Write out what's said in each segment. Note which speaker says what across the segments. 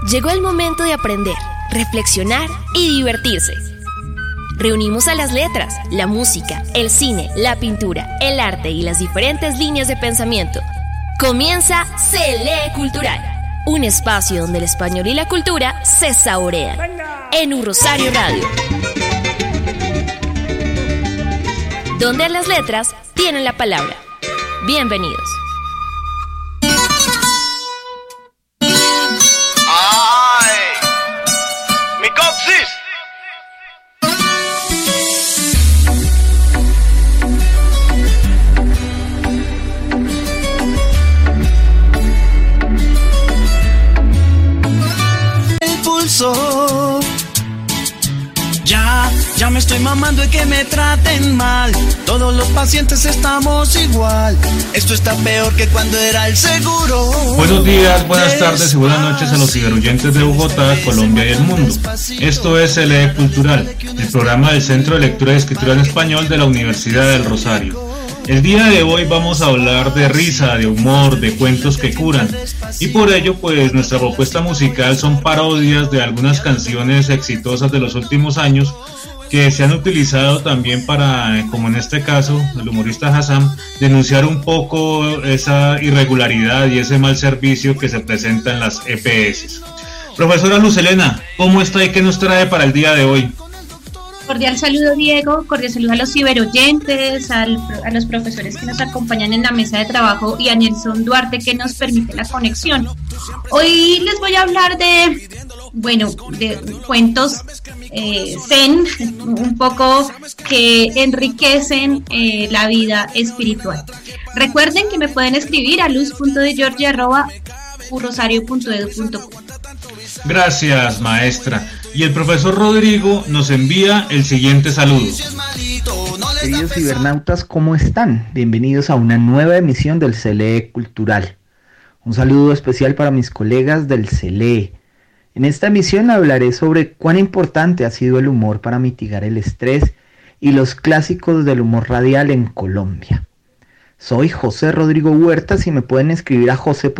Speaker 1: Llegó el momento de aprender, reflexionar y divertirse. Reunimos a las letras, la música, el cine, la pintura, el arte y las diferentes líneas de pensamiento. Comienza Se Lee Cultural, un espacio donde el español y la cultura se saborean. En Rosario Radio, donde las letras tienen la palabra. Bienvenidos.
Speaker 2: Ya me estoy mamando de que me traten mal. Todos los pacientes estamos igual. Esto está peor que cuando era el seguro.
Speaker 3: Buenos días, buenas tardes y buenas noches a los ciberoyentes de Bogotá, Colombia y el mundo. Esto es Se Lee Cultural, el programa del Centro de Lectura y Escritura en Español de la Universidad del Rosario. El día de hoy vamos a hablar de risa, de humor, de cuentos que curan. Y por ello, pues nuestra propuesta musical son parodias de algunas canciones exitosas de los últimos años que se han utilizado también para, como en este caso, el humorista Hassan, denunciar un poco esa irregularidad y ese mal servicio que se presenta en las EPS. Profesora Luz Helena, ¿cómo está y qué nos trae para el día de hoy?
Speaker 4: Cordial saludo, Diego, cordial saludo a los ciberoyentes, a los profesores que nos acompañan en la mesa de trabajo y a Nelson Duarte que nos permite la conexión. Hoy les voy a hablar de cuentos zen, un poco que enriquecen la vida espiritual. Recuerden que me pueden escribir a luz.degiorgi@urosario.edu.co.
Speaker 3: Gracias, maestra. Y el profesor Rodrigo nos envía el siguiente saludo.
Speaker 5: Queridos cibernautas, ¿cómo están? Bienvenidos a una nueva emisión del Se Lee Cultural. Un saludo especial para mis colegas del Se Lee. En esta emisión hablaré sobre cuán importante ha sido el humor para mitigar el estrés y los clásicos del humor radial en Colombia. Soy José Rodrigo Huertas y me pueden escribir a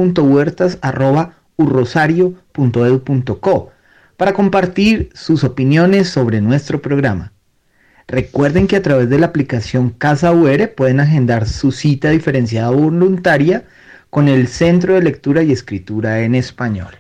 Speaker 5: jose.huertas@urrosario.edu.co para compartir sus opiniones sobre nuestro programa. Recuerden que a través de la aplicación Casa UR pueden agendar su cita diferenciada voluntaria con el Centro de Lectura y Escritura en Español.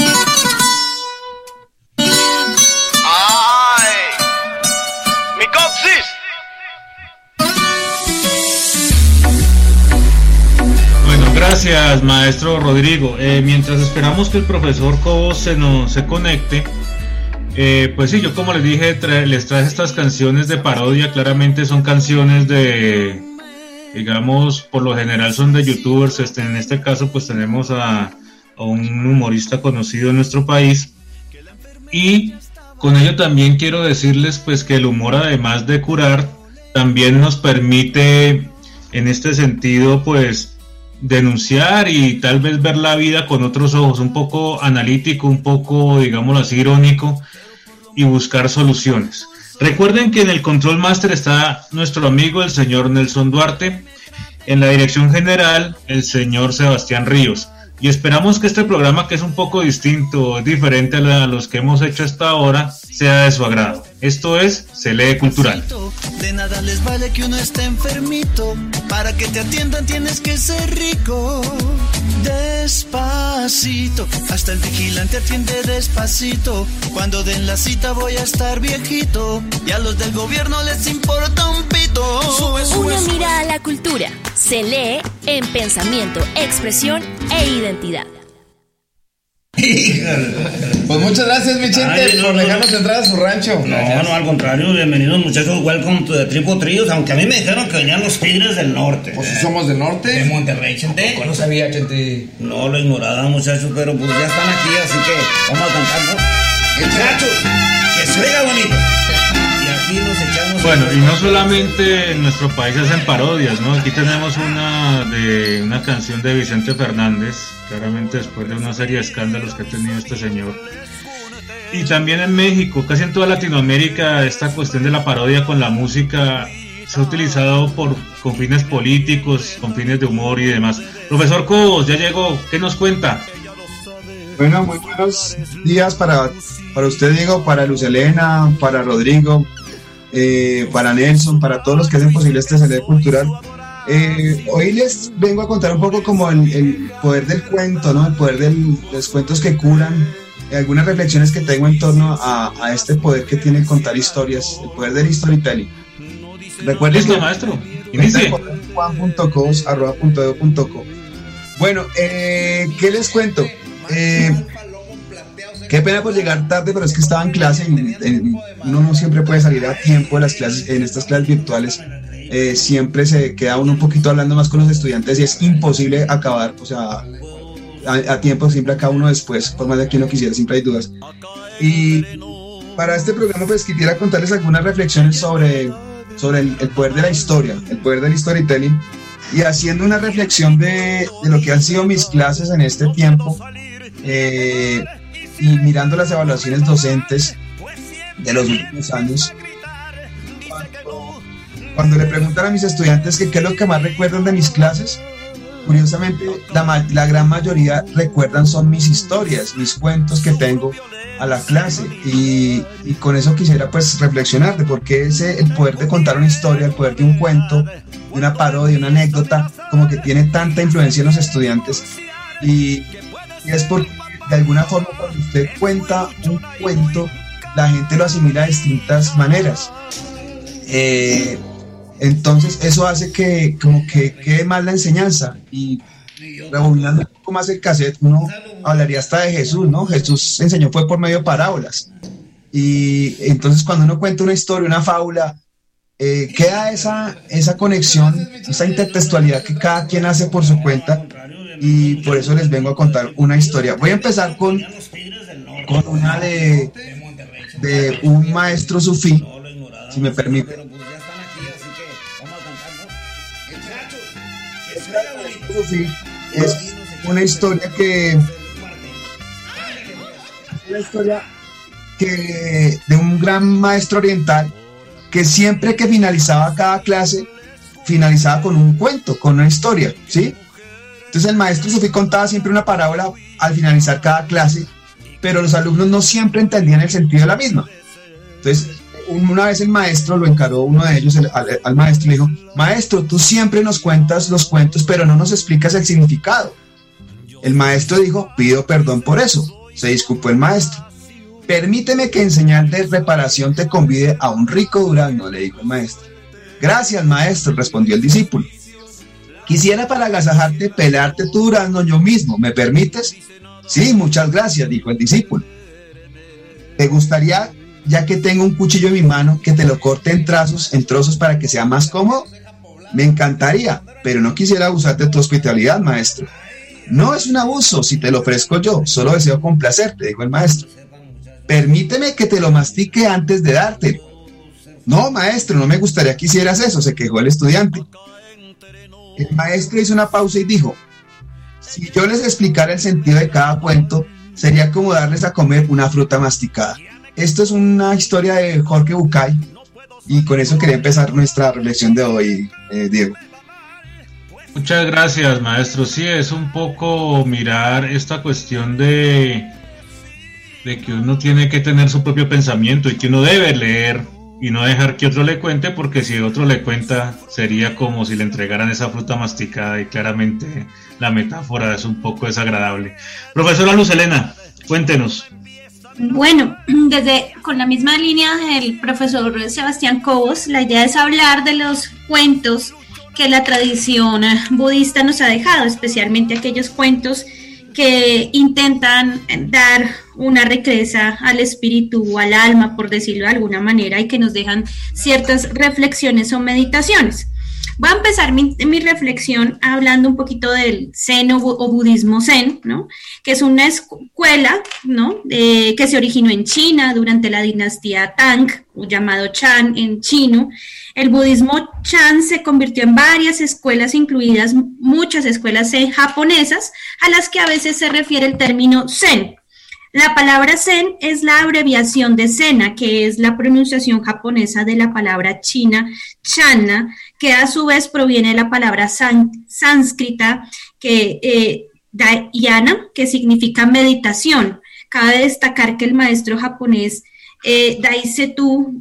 Speaker 3: Gracias, maestro Rodrigo. Mientras esperamos que el profesor Cobos se conecte, pues sí, yo como les dije, les traje estas canciones de parodia. Claramente son canciones de, digamos, por lo general son de youtubers. En este caso pues tenemos a un humorista conocido en nuestro país. Y con ello también quiero decirles pues que el humor, además de curar, también nos permite en este sentido pues denunciar y tal vez ver la vida con otros ojos, un poco analítico, un poco, digámoslo así, irónico, y buscar soluciones. Recuerden que en el Control Master está nuestro amigo el señor Nelson Duarte, en la dirección general el señor Sebastián Ríos, y esperamos que este programa, que es un poco distinto, diferente a los que hemos hecho hasta ahora, sea de su agrado. Esto es Se Lee Cultural.
Speaker 2: De nada les vale que uno esté enfermito. Para que te atiendan tienes que ser rico. Despacito, hasta el vigilante atiende despacito. Cuando den la cita voy a estar viejito. Y a los del gobierno les importa un pito.
Speaker 1: Una mirada a la cultura. Se lee en pensamiento, expresión e identidad.
Speaker 6: Pues muchas gracias, mi gente, por dejarnos entrar a su rancho.
Speaker 7: No, al contrario, bienvenidos muchachos, welcome to the Triple Tríos, aunque a mí me dijeron que venían los Tigres del Norte.
Speaker 6: Pues si somos del norte.
Speaker 7: De Monterrey, Chente.
Speaker 6: No sabía, Chente.
Speaker 7: No lo ignoraba, muchachos, pero pues ya están aquí, así que vamos a cantar, ¿no? Muchachos, que se oiga bonito. Y aquí nos echamos...
Speaker 3: Bueno, y no solamente en nuestro país hacen parodias, ¿no? Aquí tenemos una canción de Vicente Fernández, claramente después de una serie de escándalos que ha tenido este señor. Y también en México, casi en toda Latinoamérica, esta cuestión de la parodia con la música se ha utilizado con fines políticos, con fines de humor y demás. Profesor Cobos, ya llegó, ¿qué nos cuenta?
Speaker 8: Bueno, muy buenos días para usted, Diego, para Luz Elena, para Rodrigo, para Nelson, para todos los que hacen posible este CLE Cultural. Hoy les vengo a contar un poco como el poder del cuento, ¿no? El poder de los cuentos que curan, algunas reflexiones que tengo en torno a este poder que tiene contar historias, el poder del storytelling. Recuerden que
Speaker 3: maestro, inicie.
Speaker 8: juan.cos@.edu.co. Bueno, ¿qué les cuento? Qué pena por llegar tarde, pero es que estaba en clase y uno no siempre puede salir a tiempo de las clases, en estas clases virtuales. Siempre se queda uno un poquito hablando más con los estudiantes y es imposible acabar, o sea, a tiempo, siempre acaba uno después, por más de que uno quisiera, siempre hay dudas. Y para este programa pues quisiera contarles algunas reflexiones sobre el poder de la historia, el poder del storytelling, y haciendo una reflexión de lo que han sido mis clases en este tiempo, y mirando las evaluaciones docentes de los últimos años. Cuando le preguntan a mis estudiantes que qué es lo que más recuerdan de mis clases, curiosamente la gran mayoría recuerdan son mis historias, mis cuentos que tengo a la clase, y con eso quisiera pues reflexionar de por qué el poder de contar una historia, el poder de un cuento, de una parodia, una anécdota, como que tiene tanta influencia en los estudiantes, y es porque de alguna forma cuando usted cuenta un cuento, la gente lo asimila de distintas maneras. Entonces eso hace que como que quede más la enseñanza, y rebobinando un poco más el cassette, uno hablaría hasta de Jesús, ¿no? Jesús enseñó fue por medio de parábolas, y entonces cuando uno cuenta una historia, una fábula, queda esa conexión, esa intertextualidad que cada quien hace por su cuenta, y por eso les vengo a contar una historia. Voy a empezar con una de un maestro sufí, si me permite. Es una historia que de un gran maestro oriental que siempre que finalizaba cada clase finalizaba con un cuento, con una historia, ¿sí? Entonces el maestro sufí contaba siempre una parábola al finalizar cada clase, pero los alumnos no siempre entendían el sentido de la misma. Entonces una vez el maestro lo encaró, uno de ellos al maestro, le dijo: maestro, tú siempre nos cuentas los cuentos, pero no nos explicas el significado. El maestro dijo: pido perdón por eso. Se disculpó el maestro. Permíteme que en señal de reparación te convide a un rico durazno, le dijo el maestro. Gracias, maestro, respondió el discípulo. Quisiera para agasajarte pelarte tu durazno yo mismo, ¿me permites? Sí, muchas gracias, dijo el discípulo. ¿Te gustaría, ya que tengo un cuchillo en mi mano, que te lo corte en trozos para que sea más cómodo? Me encantaría, pero no quisiera abusar de tu hospitalidad, maestro. No es un abuso si te lo ofrezco yo, solo deseo complacerte, dijo el maestro. Permíteme que te lo mastique antes de dártelo. No, maestro, no me gustaría que hicieras eso, se quejó el estudiante. El maestro hizo una pausa y dijo: si yo les explicara el sentido de cada cuento, sería como darles a comer una fruta masticada. Esto es una historia de Jorge Bucay, y con eso quería empezar nuestra reflexión de hoy, Diego.
Speaker 3: Muchas gracias, maestro. Sí, es un poco mirar esta cuestión de que uno tiene que tener su propio pensamiento y que uno debe leer y no dejar que otro le cuente, porque si otro le cuenta sería como si le entregaran esa fruta masticada, y claramente la metáfora es un poco desagradable. Profesora Luz Elena, cuéntenos.
Speaker 4: Bueno, con la misma línea del profesor Sebastián Cobos, la idea es hablar de los cuentos que la tradición budista nos ha dejado, especialmente aquellos cuentos que intentan dar una riqueza al espíritu, al alma, por decirlo de alguna manera, y que nos dejan ciertas reflexiones o meditaciones. Voy a empezar mi reflexión hablando un poquito del Zen o budismo Zen, ¿no? Que es una escuela, ¿no? Que se originó en China durante la dinastía Tang, llamado Chan en chino. El budismo Chan se convirtió en varias escuelas, incluidas muchas escuelas Zen japonesas, a las que a veces se refiere el término Zen. La palabra Zen es la abreviación de Sena, que es la pronunciación japonesa de la palabra china Channa, que a su vez proviene de la palabra sánscrita, que dhyana, que significa meditación. Cabe destacar que el maestro japonés Daisetsu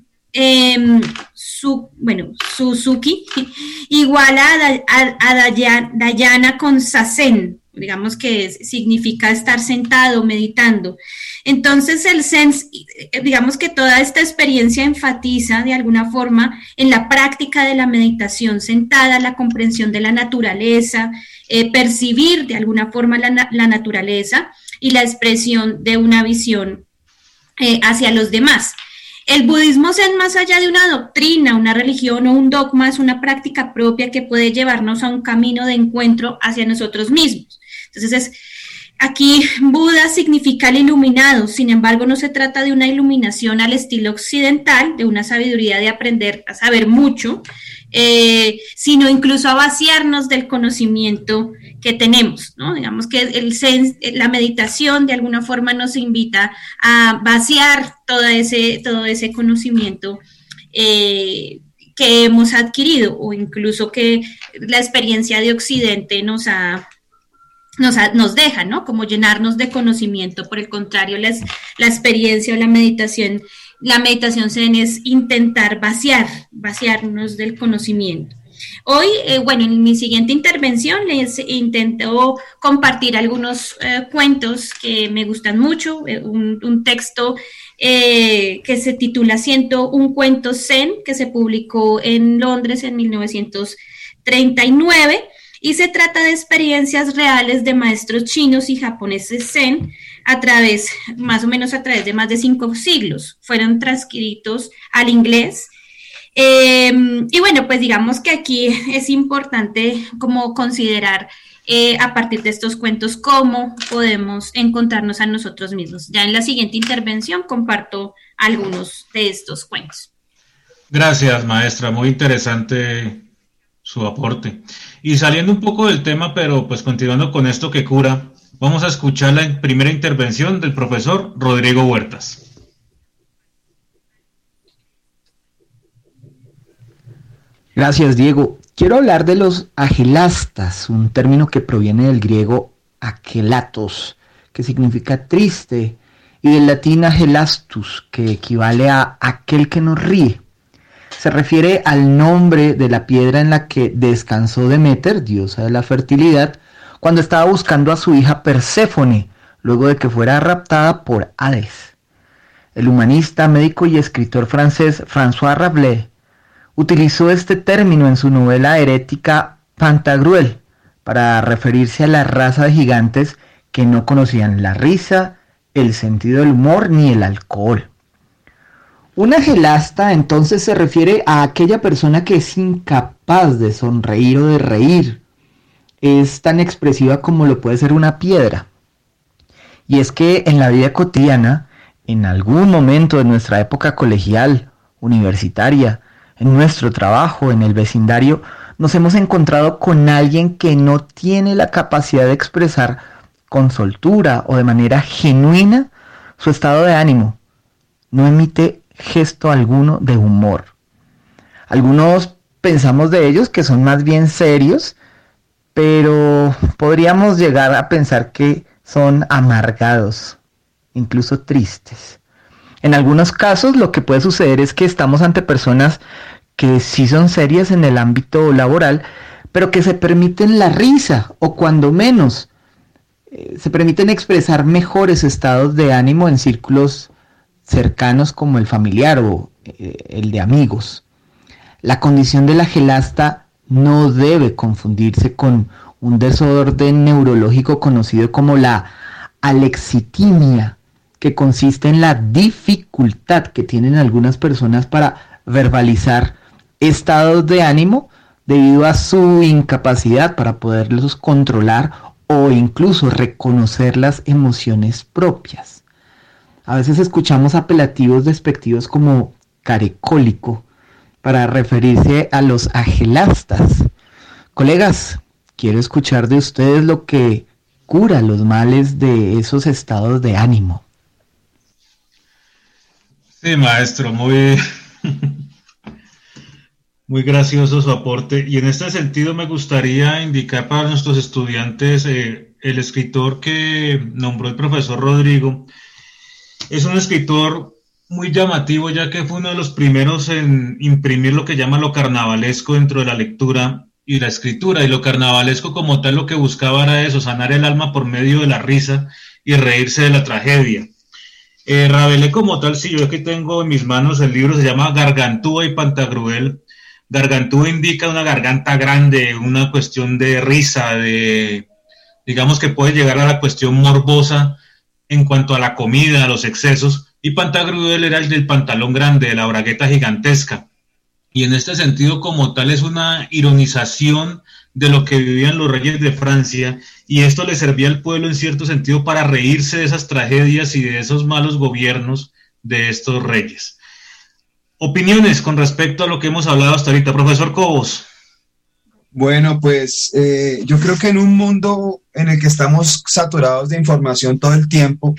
Speaker 4: Suzuki iguala a dhyana con sazen, digamos que significa estar sentado, meditando. Entonces el zen, digamos que toda esta experiencia enfatiza de alguna forma en la práctica de la meditación sentada, la comprensión de la naturaleza, percibir de alguna forma la naturaleza y la expresión de una visión hacia los demás. El budismo zen, más allá de una doctrina, una religión o un dogma, es una práctica propia que puede llevarnos a un camino de encuentro hacia nosotros mismos. Entonces, aquí Buda significa el iluminado, sin embargo no se trata de una iluminación al estilo occidental, de una sabiduría de aprender a saber mucho, sino incluso a vaciarnos del conocimiento que tenemos, ¿no? Digamos que la meditación de alguna forma nos invita a vaciar todo ese conocimiento que hemos adquirido, o incluso que la experiencia de Occidente nos deja, ¿no? Como llenarnos de conocimiento. Por el contrario, la experiencia o la meditación zen es intentar vaciarnos del conocimiento. Hoy, en mi siguiente intervención les intento compartir algunos cuentos que me gustan mucho, un texto que se titula 101 cuentos zen, que se publicó en Londres en 1939, y se trata de experiencias reales de maestros chinos y japoneses zen más o menos a través de más de 5 siglos. Fueron transcritos al inglés. Pues digamos que aquí es importante como considerar a partir de estos cuentos cómo podemos encontrarnos a nosotros mismos. Ya en la siguiente intervención comparto algunos de estos cuentos.
Speaker 3: Gracias, maestra, muy interesante su aporte. Y saliendo un poco del tema, pero pues continuando con esto que cura, vamos a escuchar la primera intervención del profesor Rodrigo Huertas.
Speaker 5: Gracias, Diego. Quiero hablar de los agelastas, un término que proviene del griego agelatos, que significa triste, y del latín agelastus, que equivale a aquel que nos ríe. Se refiere al nombre de la piedra en la que descansó Deméter, diosa de la fertilidad, cuando estaba buscando a su hija Perséfone, luego de que fuera raptada por Hades. El humanista, médico y escritor francés François Rabelais utilizó este término en su novela herética Pantagruel para referirse a la raza de gigantes que no conocían la risa, el sentido del humor ni el alcohol. Un agelasta entonces se refiere a aquella persona que es incapaz de sonreír o de reír. Es tan expresiva como lo puede ser una piedra. Y es que en la vida cotidiana, en algún momento de nuestra época colegial, universitaria, en nuestro trabajo, en el vecindario, nos hemos encontrado con alguien que no tiene la capacidad de expresar con soltura o de manera genuina su estado de ánimo. No emite gesto alguno de humor. Algunos pensamos de ellos que son más bien serios, pero podríamos llegar a pensar que son amargados, incluso tristes. En algunos casos lo que puede suceder es que estamos ante personas que sí son serias en el ámbito laboral, pero que se permiten la risa, o cuando menos, se permiten expresar mejores estados de ánimo en círculos cercanos como el familiar o el de amigos. La condición del agelasta no debe confundirse con un desorden neurológico conocido como la alexitimia, que consiste en la dificultad que tienen algunas personas para verbalizar estados de ánimo debido a su incapacidad para poderlos controlar o incluso reconocer las emociones propias. A veces escuchamos apelativos despectivos como carecólico para referirse a los agelastas. Colegas, quiero escuchar de ustedes lo que cura los males de esos estados de ánimo.
Speaker 3: Sí, maestro, muy gracioso su aporte. Y en este sentido me gustaría indicar para nuestros estudiantes el escritor que nombró el profesor Rodrigo es un escritor muy llamativo, ya que fue uno de los primeros en imprimir lo que llama lo carnavalesco dentro de la lectura y la escritura, y lo carnavalesco como tal lo que buscaba era eso, sanar el alma por medio de la risa y reírse de la tragedia. Rabelais como tal, sí, yo aquí tengo en mis manos el libro, se llama Gargantúa y Pantagruel. Gargantúa indica una garganta grande, una cuestión de risa, digamos que puede llegar a la cuestión morbosa en cuanto a la comida, a los excesos, y Pantagruel era el del pantalón grande, de la bragueta gigantesca. Y en este sentido como tal es una ironización de lo que vivían los reyes de Francia, y esto le servía al pueblo en cierto sentido para reírse de esas tragedias y de esos malos gobiernos de estos reyes. Opiniones con respecto a lo que hemos hablado hasta ahorita, profesor Cobos.
Speaker 8: Bueno, pues yo creo que en un mundo en el que estamos saturados de información todo el tiempo,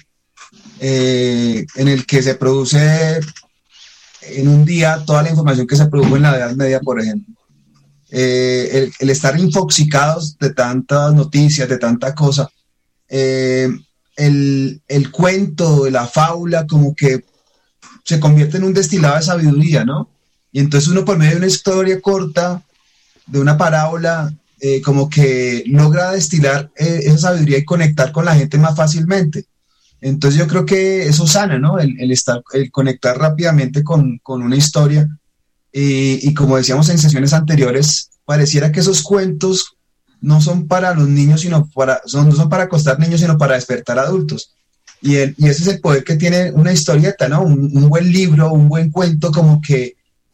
Speaker 8: en el que se produce en un día toda la información que se produjo en la Edad Media, por ejemplo, el estar infoxicados de tantas noticias, de tanta cosa, el cuento, la fábula, como que se convierte en un destilado de sabiduría, ¿no? Y entonces uno por medio de una historia corta, de una parábola, como que logra destilar esa sabiduría y conectar con la gente más fácilmente. Entonces yo creo que eso sana, ¿no? El conectar rápidamente con una historia. Y como decíamos en sesiones anteriores, pareciera que esos cuentos no son para los niños, no son para acostar niños, sino para despertar adultos. Y ese es el poder que tiene una historieta, ¿no? Un buen libro, un buen cuento, como que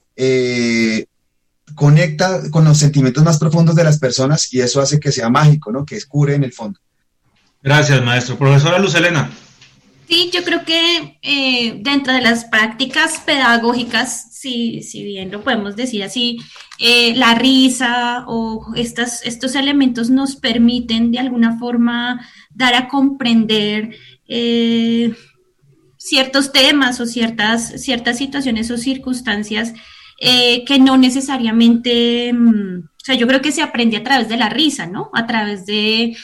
Speaker 8: conecta con los sentimientos más profundos de las personas, y eso hace que sea mágico, ¿no? Que cure en el fondo.
Speaker 3: Gracias, maestro. Profesora Luz Helena.
Speaker 4: Sí, yo creo que dentro de las prácticas pedagógicas, si bien lo podemos decir así, la risa o estos elementos nos permiten de alguna forma dar a comprender ciertos temas o ciertas situaciones o circunstancias que no necesariamente, o sea, yo creo que se aprende a través de la risa, ¿no? A través de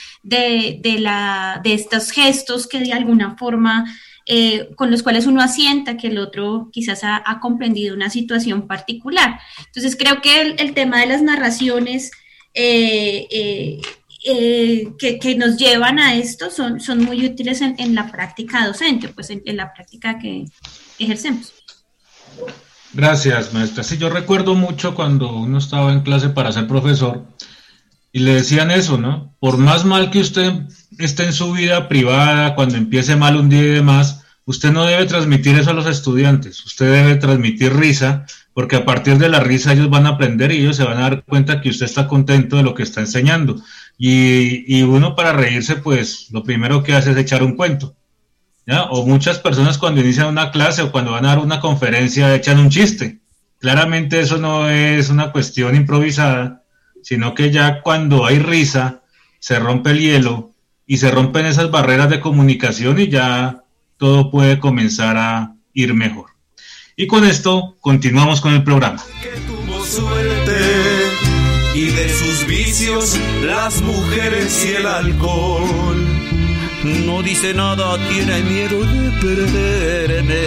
Speaker 4: estos gestos que de alguna forma, con los cuales uno asienta que el otro quizás ha comprendido una situación particular. Entonces creo que el tema de las narraciones que nos llevan a esto son muy útiles en la práctica docente, pues en la práctica que ejercemos.
Speaker 3: Gracias, maestra. Sí, yo recuerdo mucho cuando uno estaba en clase para ser profesor y le decían eso, ¿no? Por más mal que usted esté en su vida privada, cuando empiece mal un día y demás, usted no debe transmitir eso a los estudiantes. Usted debe transmitir risa, porque a partir de la risa ellos van a aprender y ellos se van a dar cuenta que usted está contento de lo que está enseñando. Y uno para reírse, pues lo primero que hace es echar un cuento, ¿ya? O muchas personas cuando inician una clase o cuando van a dar una conferencia echan un chiste. Claramente eso no es una cuestión improvisada, sino que ya cuando hay risa se rompe el hielo y se rompen esas barreras de comunicación y ya todo puede comenzar a ir mejor. Y con esto continuamos con el programa.
Speaker 2: Que tuvo suerte y de sus vicios las mujeres y el alcohol. No dice nada, tiene miedo de perderme.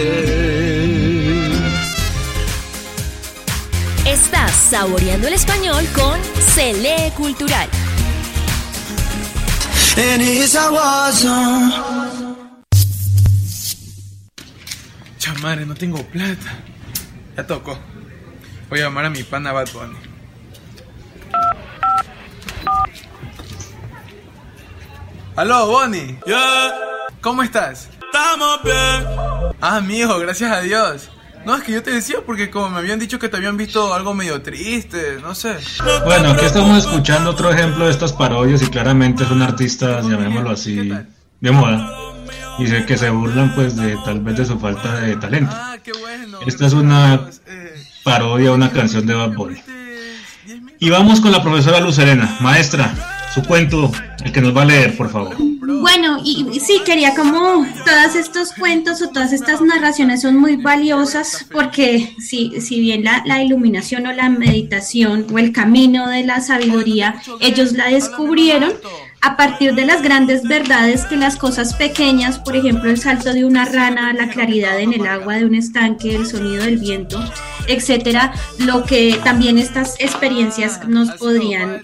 Speaker 1: Estás saboreando el español con Se Lee Cultural.
Speaker 9: Chamare, no tengo plata. Ya tocó. Voy a llamar a mi pana Bad Bunny. Aló, Bonnie.
Speaker 2: Yeah.
Speaker 9: ¿Cómo estás?
Speaker 2: Estamos bien.
Speaker 9: Ah, mijo, gracias a Dios. No, es que yo te decía porque como me habían dicho que te habían visto algo medio triste, no sé.
Speaker 3: Bueno, aquí estamos escuchando otro ejemplo de estas parodias y claramente son artistas, llamémoslo así, de moda. Y sé que se burlan pues de tal vez de su falta de talento.
Speaker 9: Ah, qué bueno.
Speaker 3: Esta es una parodia, una canción de Bad Bunny. Y vamos con la profesora Luz Helena. Maestra, su cuento, el que nos va a leer, por favor.
Speaker 4: Bueno, y sí, quería como todos estos cuentos o todas estas narraciones son muy valiosas porque si bien la iluminación o la meditación o el camino de la sabiduría, ellos la descubrieron a partir de las grandes verdades que las cosas pequeñas, por ejemplo, el salto de una rana, la claridad en el agua de un estanque, el sonido del viento, etcétera, lo que también estas experiencias nos podrían,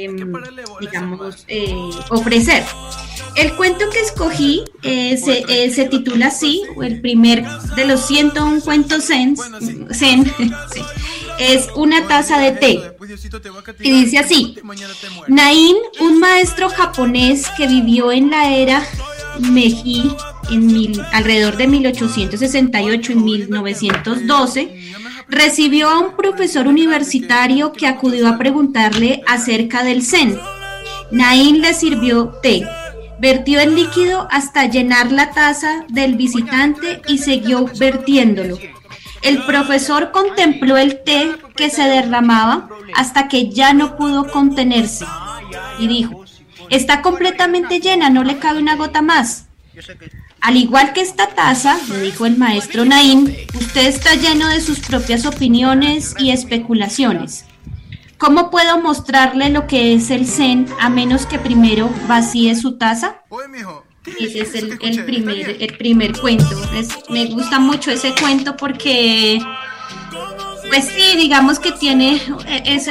Speaker 4: ofrecer. El cuento que escogí se titula así, el primer de los 101 cuentos zen sí, es Una taza de té. Y dice así: Nain, un maestro japonés que vivió en la era Meiji alrededor de 1868 y 1912, recibió a un profesor universitario que acudió a preguntarle acerca del zen. Nain le sirvió té, vertió el líquido hasta llenar la taza del visitante y siguió vertiéndolo. El profesor contempló el té que se derramaba hasta que ya no pudo contenerse y dijo: está completamente llena, no le cabe una gota más. Al igual que esta taza, le dijo el maestro Nain, usted está lleno de sus propias opiniones y especulaciones. ¿Cómo puedo mostrarle lo que es el zen a menos que primero vacíe su taza? Ese es el primer cuento. Me gusta mucho ese cuento porque, pues sí, digamos que tiene esa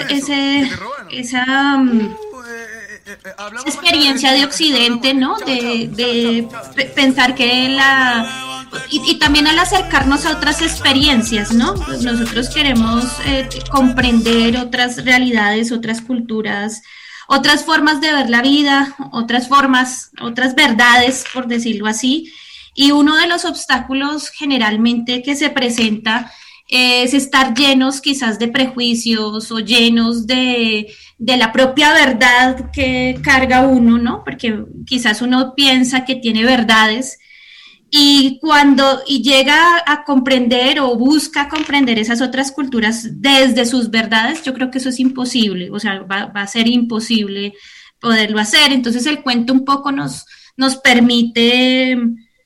Speaker 4: experiencia de Occidente, ¿no? De pensar que y también al acercarnos a otras experiencias, ¿no? Pues nosotros queremos comprender otras realidades, otras culturas, otras formas de ver la vida, otras verdades, por decirlo así. Y uno de los obstáculos generalmente que se presenta es estar llenos quizás de prejuicios o llenos de la propia verdad que carga uno, ¿no? Porque quizás uno piensa que tiene verdades y llega a comprender o busca comprender esas otras culturas desde sus verdades, yo creo que eso es imposible, o sea, va a ser imposible poderlo hacer. Entonces el cuento un poco nos permite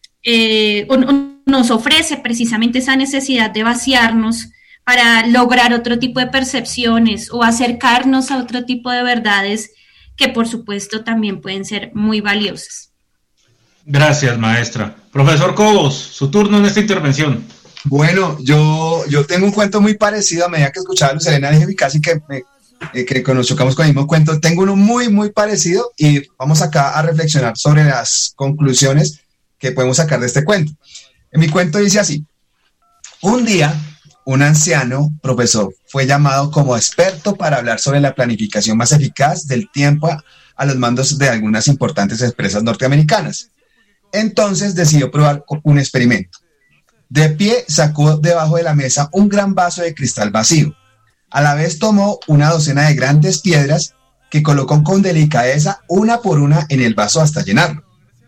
Speaker 4: nos ofrece precisamente esa necesidad de vaciarnos para lograr otro tipo de percepciones o acercarnos a otro tipo de verdades que por supuesto también pueden ser muy valiosas.
Speaker 3: Gracias, maestra. Profesor Cobos, su turno en esta intervención.
Speaker 8: Bueno, yo tengo un cuento muy parecido. A medida que escuchaba a Luz Helena, dije casi que nos chocamos con el mismo cuento. Tengo uno muy, muy parecido y vamos acá a reflexionar sobre las conclusiones que podemos sacar de este cuento. En mi cuento dice así: un día, un anciano profesor fue llamado como experto para hablar sobre la planificación más eficaz del tiempo a los mandos de algunas importantes empresas norteamericanas. Entonces decidió probar un experimento. De pie sacó debajo de la mesa un gran vaso de cristal vacío. A la vez tomó una docena de grandes piedras que colocó con delicadeza una por una en el vaso hasta llenarlo.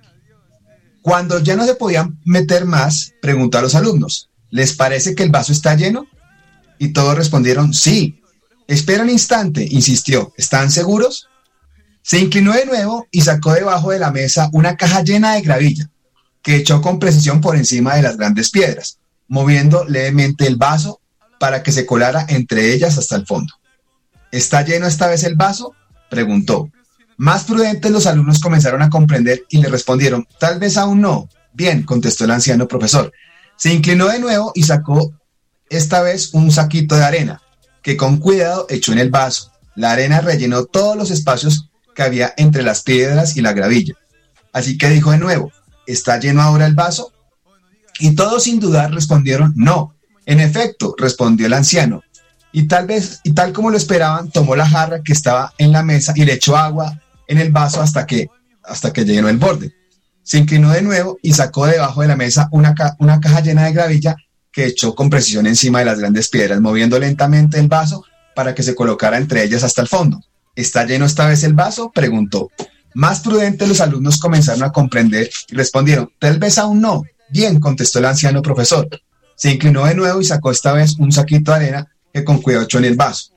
Speaker 8: Cuando ya no se podían meter más, preguntó a los alumnos: ¿les parece que el vaso está lleno? Y todos respondieron: sí. Espera un instante, insistió, ¿están seguros? Se inclinó de nuevo y sacó debajo de la mesa una caja llena de gravilla, que echó con precisión por encima de las grandes piedras, moviendo levemente el vaso para que se colara entre ellas hasta el fondo. ¿Está lleno esta vez el vaso?, preguntó. Más prudentes los alumnos comenzaron a comprender y le respondieron: tal vez aún no. Bien, contestó el anciano profesor. Se inclinó de nuevo y sacó esta vez un saquito de arena, que con cuidado echó en el vaso. La arena rellenó todos los espacios que había entre las piedras y la gravilla. Así que dijo de nuevo: ¿está lleno ahora el vaso? Y todos sin dudar respondieron: no. En efecto, respondió el anciano. Y tal como lo esperaban, tomó la jarra que estaba en la mesa y le echó agua en el vaso hasta que llenó el borde. Se inclinó de nuevo y sacó debajo de la mesa una caja llena de gravilla que echó con precisión encima de las grandes piedras, moviendo lentamente el vaso para que se colocara entre ellas hasta el fondo. ¿Está lleno esta vez el vaso?, preguntó. Más prudentes los alumnos comenzaron a comprender y respondieron: tal vez aún no. Bien, contestó el anciano profesor. Se inclinó de nuevo y sacó esta vez un saquito de arena que con cuidado echó en el vaso.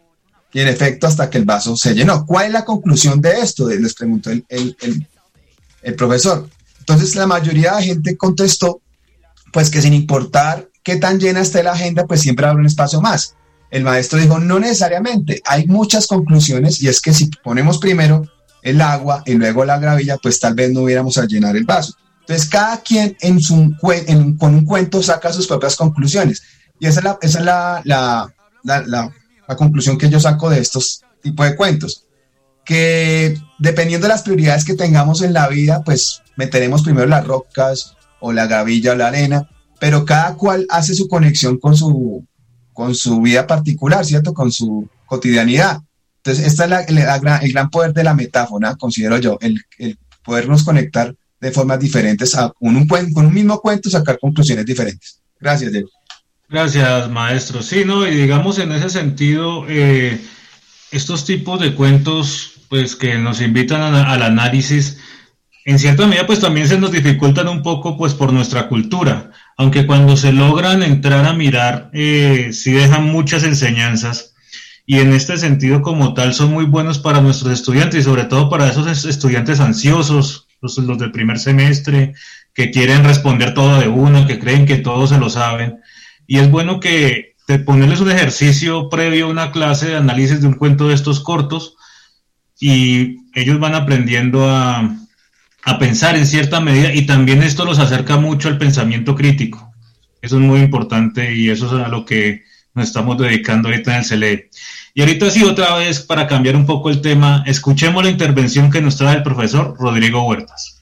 Speaker 8: Y en efecto, hasta que el vaso se llenó. ¿Cuál es la conclusión de esto? Les preguntó el profesor. Entonces la mayoría de gente contestó, pues que sin importar qué tan llena esté la agenda, pues siempre habrá un espacio más. El maestro dijo, no necesariamente, hay muchas conclusiones, y es que si ponemos primero el agua y luego la gravilla, pues tal vez no hubiéramos a llenar el vaso. Entonces cada quien con un cuento saca sus propias conclusiones, y esa es la conclusión que yo saco de estos tipos de cuentos, que dependiendo de las prioridades que tengamos en la vida, pues meteremos primero las rocas o la gravilla o la arena, pero cada cual hace su conexión con su vida particular, ¿cierto? Con su cotidianidad. Entonces, este es el gran poder de la metáfora, considero yo, el podernos conectar de formas diferentes con un mismo cuento, sacar conclusiones diferentes. Gracias, Diego.
Speaker 3: Gracias, maestro. Sí, ¿no? Y digamos en ese sentido, estos tipos de cuentos, pues que nos invitan al análisis, en cierta medida, pues también se nos dificultan un poco, pues por nuestra cultura, aunque cuando se logran entrar a mirar, sí dejan muchas enseñanzas, y en este sentido como tal son muy buenos para nuestros estudiantes, y sobre todo para esos estudiantes ansiosos, los del primer semestre, que quieren responder todo de una, que creen que todo se lo saben, y es bueno que ponerles un ejercicio previo a una clase de análisis de un cuento de estos cortos, y ellos van aprendiendo a pensar en cierta medida, y también esto los acerca mucho al pensamiento crítico. Eso es muy importante, y eso es a lo que nos estamos dedicando ahorita en el CELE. Y ahorita sí, otra vez, para cambiar un poco el tema, escuchemos la intervención que nos trae el profesor Rodrigo Huertas.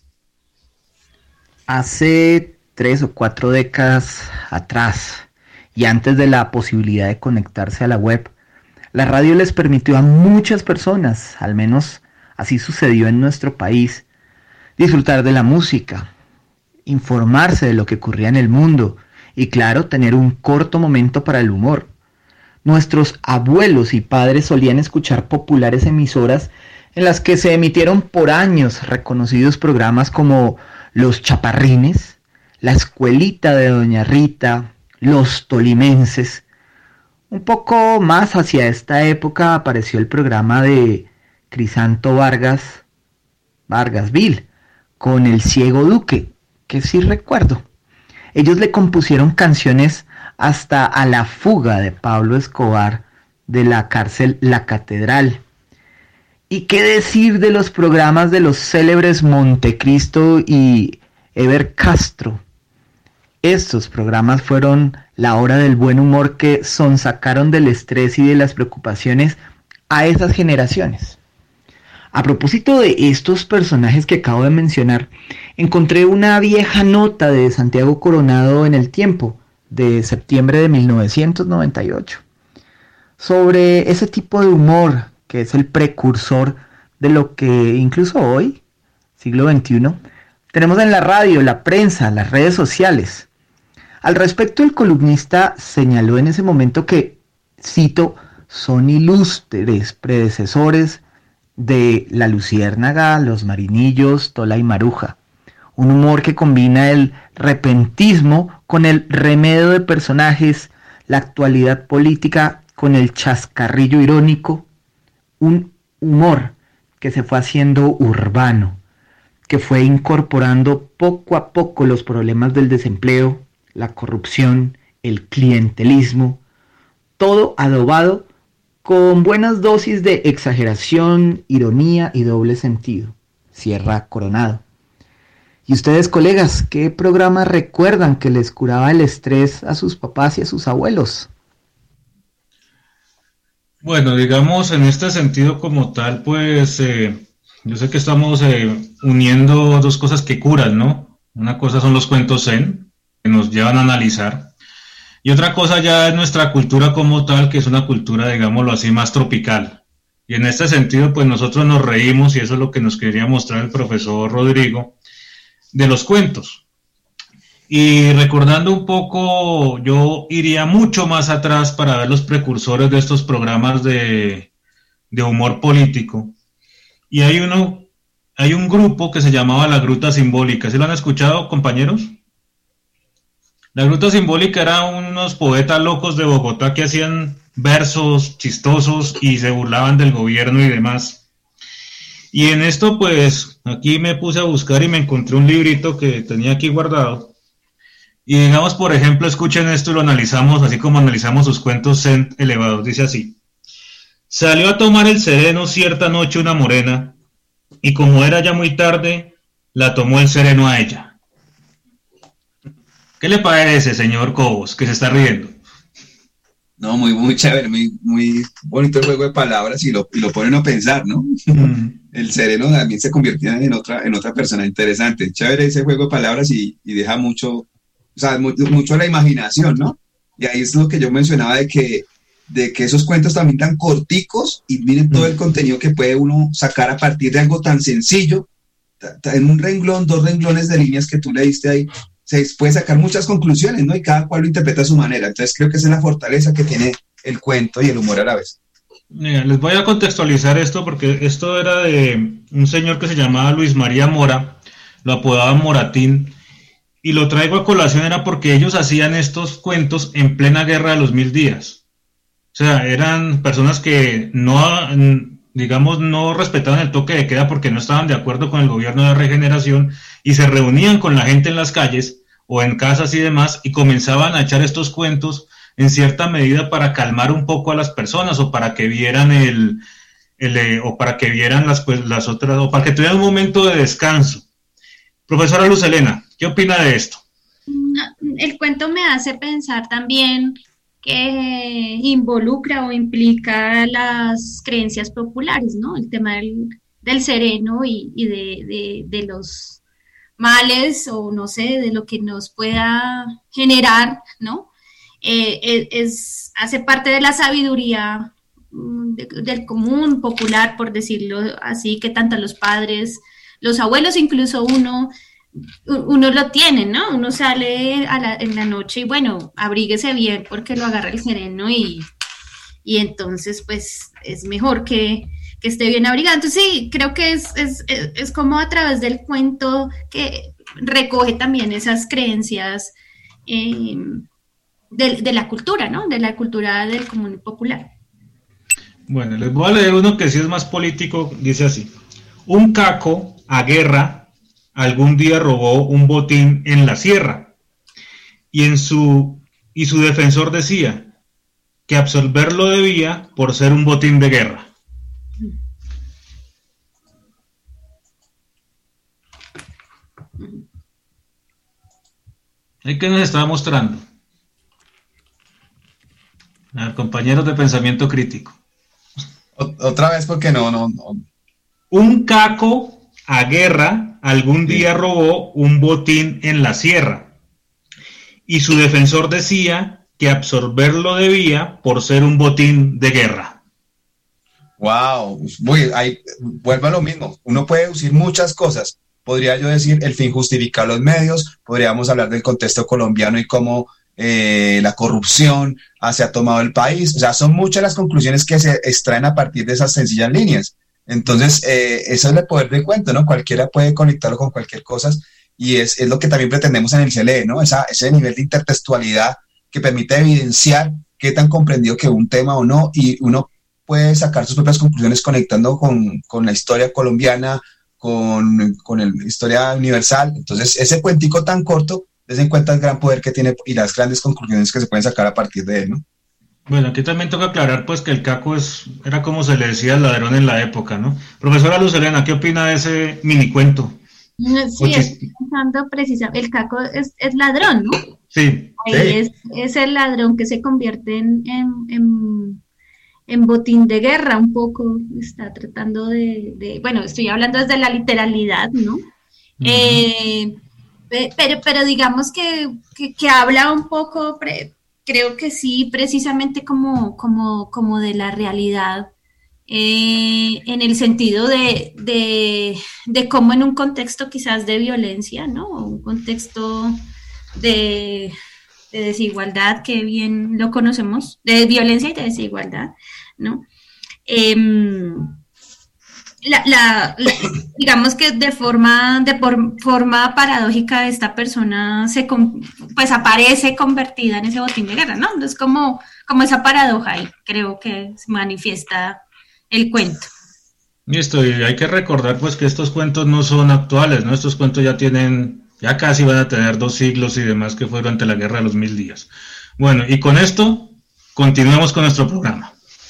Speaker 5: Hace 3 o 4 décadas atrás, y antes de la posibilidad de conectarse a la web, la radio les permitió a muchas personas, al menos así sucedió en nuestro país, disfrutar de la música, informarse de lo que ocurría en el mundo y, claro, tener un corto momento para el humor. Nuestros abuelos y padres solían escuchar populares emisoras en las que se emitieron por años reconocidos programas como Los Chaparrines, La Escuelita de Doña Rita, Los Tolimenses. Un poco más hacia esta época apareció el programa de Crisanto Vargasville, con El Ciego Duque, que sí recuerdo. Ellos le compusieron canciones hasta a La Fuga de Pablo Escobar de la cárcel La Catedral. ¿Y qué decir de los programas de los célebres Montecristo y Eber Castro? Estos programas fueron la hora del buen humor que sonsacaron del estrés y de las preocupaciones a esas generaciones. A propósito de estos personajes que acabo de mencionar, encontré una vieja nota de Santiago Coronado en El Tiempo, de septiembre de 1998, sobre ese tipo de humor que es el precursor de lo que incluso hoy, siglo XXI, tenemos en la radio, la prensa, las redes sociales. Al respecto, el columnista señaló en ese momento que, cito, son ilustres predecesores de La Luciérnaga, Los Marinillos, Tola y Maruja. Un humor que combina el repentismo con el remedio de personajes, la actualidad política con el chascarrillo irónico. Un humor que se fue haciendo urbano, que fue incorporando poco a poco los problemas del desempleo, la corrupción, el clientelismo, todo adobado con buenas dosis de exageración, ironía y doble sentido. Cierra Coronado. ¿Y ustedes, colegas, qué programa recuerdan que les curaba el estrés a sus papás y a sus abuelos?
Speaker 3: Bueno, digamos, en este sentido como tal, pues yo sé que estamos uniendo dos cosas que curan, ¿no? Una cosa son los cuentos zen, que nos llevan a analizar, y otra cosa ya es nuestra cultura como tal, que es una cultura, digámoslo así, más tropical. Y en este sentido, pues nosotros nos reímos, y eso es lo que nos quería mostrar el profesor Rodrigo, de los cuentos. Y recordando un poco, yo iría mucho más atrás para ver los precursores de estos programas de humor político. Y hay un grupo que se llamaba La Gruta Simbólica. ¿Sí lo han escuchado, compañeros? La Gruta Simbólica eran unos poetas locos de Bogotá que hacían versos chistosos y se burlaban del gobierno y demás. Y en esto, pues, aquí me puse a buscar y me encontré un librito que tenía aquí guardado. Y digamos, por ejemplo, escuchen esto y lo analizamos, así como analizamos sus cuentos zen elevados. Dice así: salió a tomar el sereno cierta noche una morena, y como era ya muy tarde, la tomó el sereno a ella. ¿Qué le parece, señor Cobos, que se está riendo?
Speaker 8: No, muy chévere, muy bonito el juego de palabras y lo ponen a pensar, ¿no? El sereno también se convertía en otra persona. Interesante, chévere ese juego de palabras y deja mucho, o sea, mucho a la imaginación, ¿no? Y ahí es lo que yo mencionaba de que esos cuentos también tan corticos y miren todo el contenido que puede uno sacar a partir de algo tan sencillo, en un renglón, 2 renglones de líneas que tú leíste ahí, se puede sacar muchas conclusiones, ¿no? Y cada cual lo interpreta a su manera. Entonces creo que esa es la fortaleza que tiene el cuento y el humor a la vez.
Speaker 3: Mira, les voy a contextualizar esto porque esto era de un señor que se llamaba Luis María Mora, lo apodaban Moratín, y lo traigo a colación era porque ellos hacían estos cuentos en plena guerra de los 1000 días. O sea, eran personas que no, digamos, no respetaban el toque de queda porque no estaban de acuerdo con el gobierno de regeneración y se reunían con la gente en las calles o en casas y demás y comenzaban a echar estos cuentos en cierta medida para calmar un poco a las personas o para que vieran o para que vieran las otras, o para que tuvieran un momento de descanso. Profesora Luz Helena, ¿qué opina de esto?
Speaker 4: El cuento me hace pensar también que involucra o implica las creencias populares, ¿no? El tema del sereno y de los males o no sé, de lo que nos pueda generar, ¿no? Hace parte de la sabiduría del común popular, por decirlo así, que tanto los padres, los abuelos, incluso uno lo tiene, ¿no? Uno sale en la noche y bueno, abríguese bien porque lo agarra el sereno y entonces pues es mejor que esté bien abrigado. Entonces sí, creo que es como a través del cuento que recoge también esas creencias de la cultura, ¿no? De la cultura del común popular.
Speaker 3: Bueno, les voy a leer uno que sí es más político, dice así: un caco a guerra algún día robó un botín en la sierra y su defensor decía que absolverlo debía por ser un botín de guerra. ¿Y qué nos estaba mostrando? Compañeros de pensamiento crítico.
Speaker 8: Otra vez porque no.
Speaker 3: Un caco a guerra algún día robó un botín en la sierra y su defensor decía que absorberlo debía por ser un botín de guerra.
Speaker 8: Wow, vuelvo a lo mismo. Uno puede decir muchas cosas. Podría yo decir el fin justifica los medios, podríamos hablar del contexto colombiano y cómo la corrupción se ha tomado el país. O sea, son muchas las conclusiones que se extraen a partir de esas sencillas líneas. Entonces, eso es el poder del cuento, ¿no? Cualquiera puede conectarlo con cualquier cosa y es lo que también pretendemos en el CLE, ¿no? Ese nivel de intertextualidad que permite evidenciar qué tan comprendido quedó un tema o no, y uno puede sacar sus propias conclusiones conectando con la historia colombiana, con la historia universal. Entonces, ese cuentico tan corto, des en cuenta el gran poder que tiene y las grandes conclusiones que se pueden sacar a partir de él, ¿no?
Speaker 3: Bueno, aquí también toca aclarar pues que el caco era como se le decía al ladrón en la época, ¿no? Profesora Luz Helena, ¿qué opina de ese minicuento?
Speaker 4: Sí, estoy pensando precisamente, el caco es ladrón, ¿no?
Speaker 3: Sí.
Speaker 4: Ahí es el ladrón que se convierte en botín de guerra un poco, está tratando bueno, estoy hablando desde la literalidad, ¿no? Uh-huh. Pero digamos que habla un poco, creo que sí, precisamente como de la realidad, en el sentido de cómo en un contexto quizás de violencia, ¿no? Un contexto de desigualdad, que bien lo conocemos, de violencia y de desigualdad, ¿no? digamos que de forma paradójica esta persona pues aparece convertida en ese botín de guerra, ¿no? Entonces como esa paradoja ahí creo que se manifiesta el cuento.
Speaker 3: Listo, y hay que recordar pues que estos cuentos no son actuales, ¿no? Estos cuentos ya casi van a tener 2 siglos y demás, que fue durante la Guerra de los 1000 días. Bueno, y con esto continuamos con nuestro programa.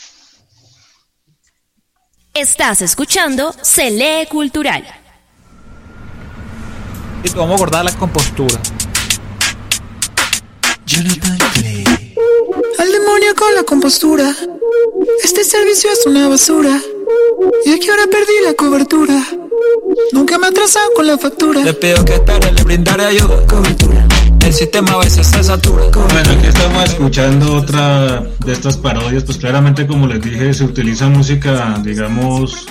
Speaker 1: Estás escuchando Se Lee Cultural.
Speaker 10: Vamos a guardar la compostura.
Speaker 11: Jonathan Clay. Al demonio con la compostura. Este servicio es una basura. Y aquí ahora perdí la cobertura. Nunca me he atrasado con la factura.
Speaker 10: Le pido que espere, le brindaré ayuda. Cobertura. El sistema a veces se satura.
Speaker 3: Bueno, aquí estamos escuchando otra de estas parodias. Pues claramente, como les dije, se utiliza música, digamos,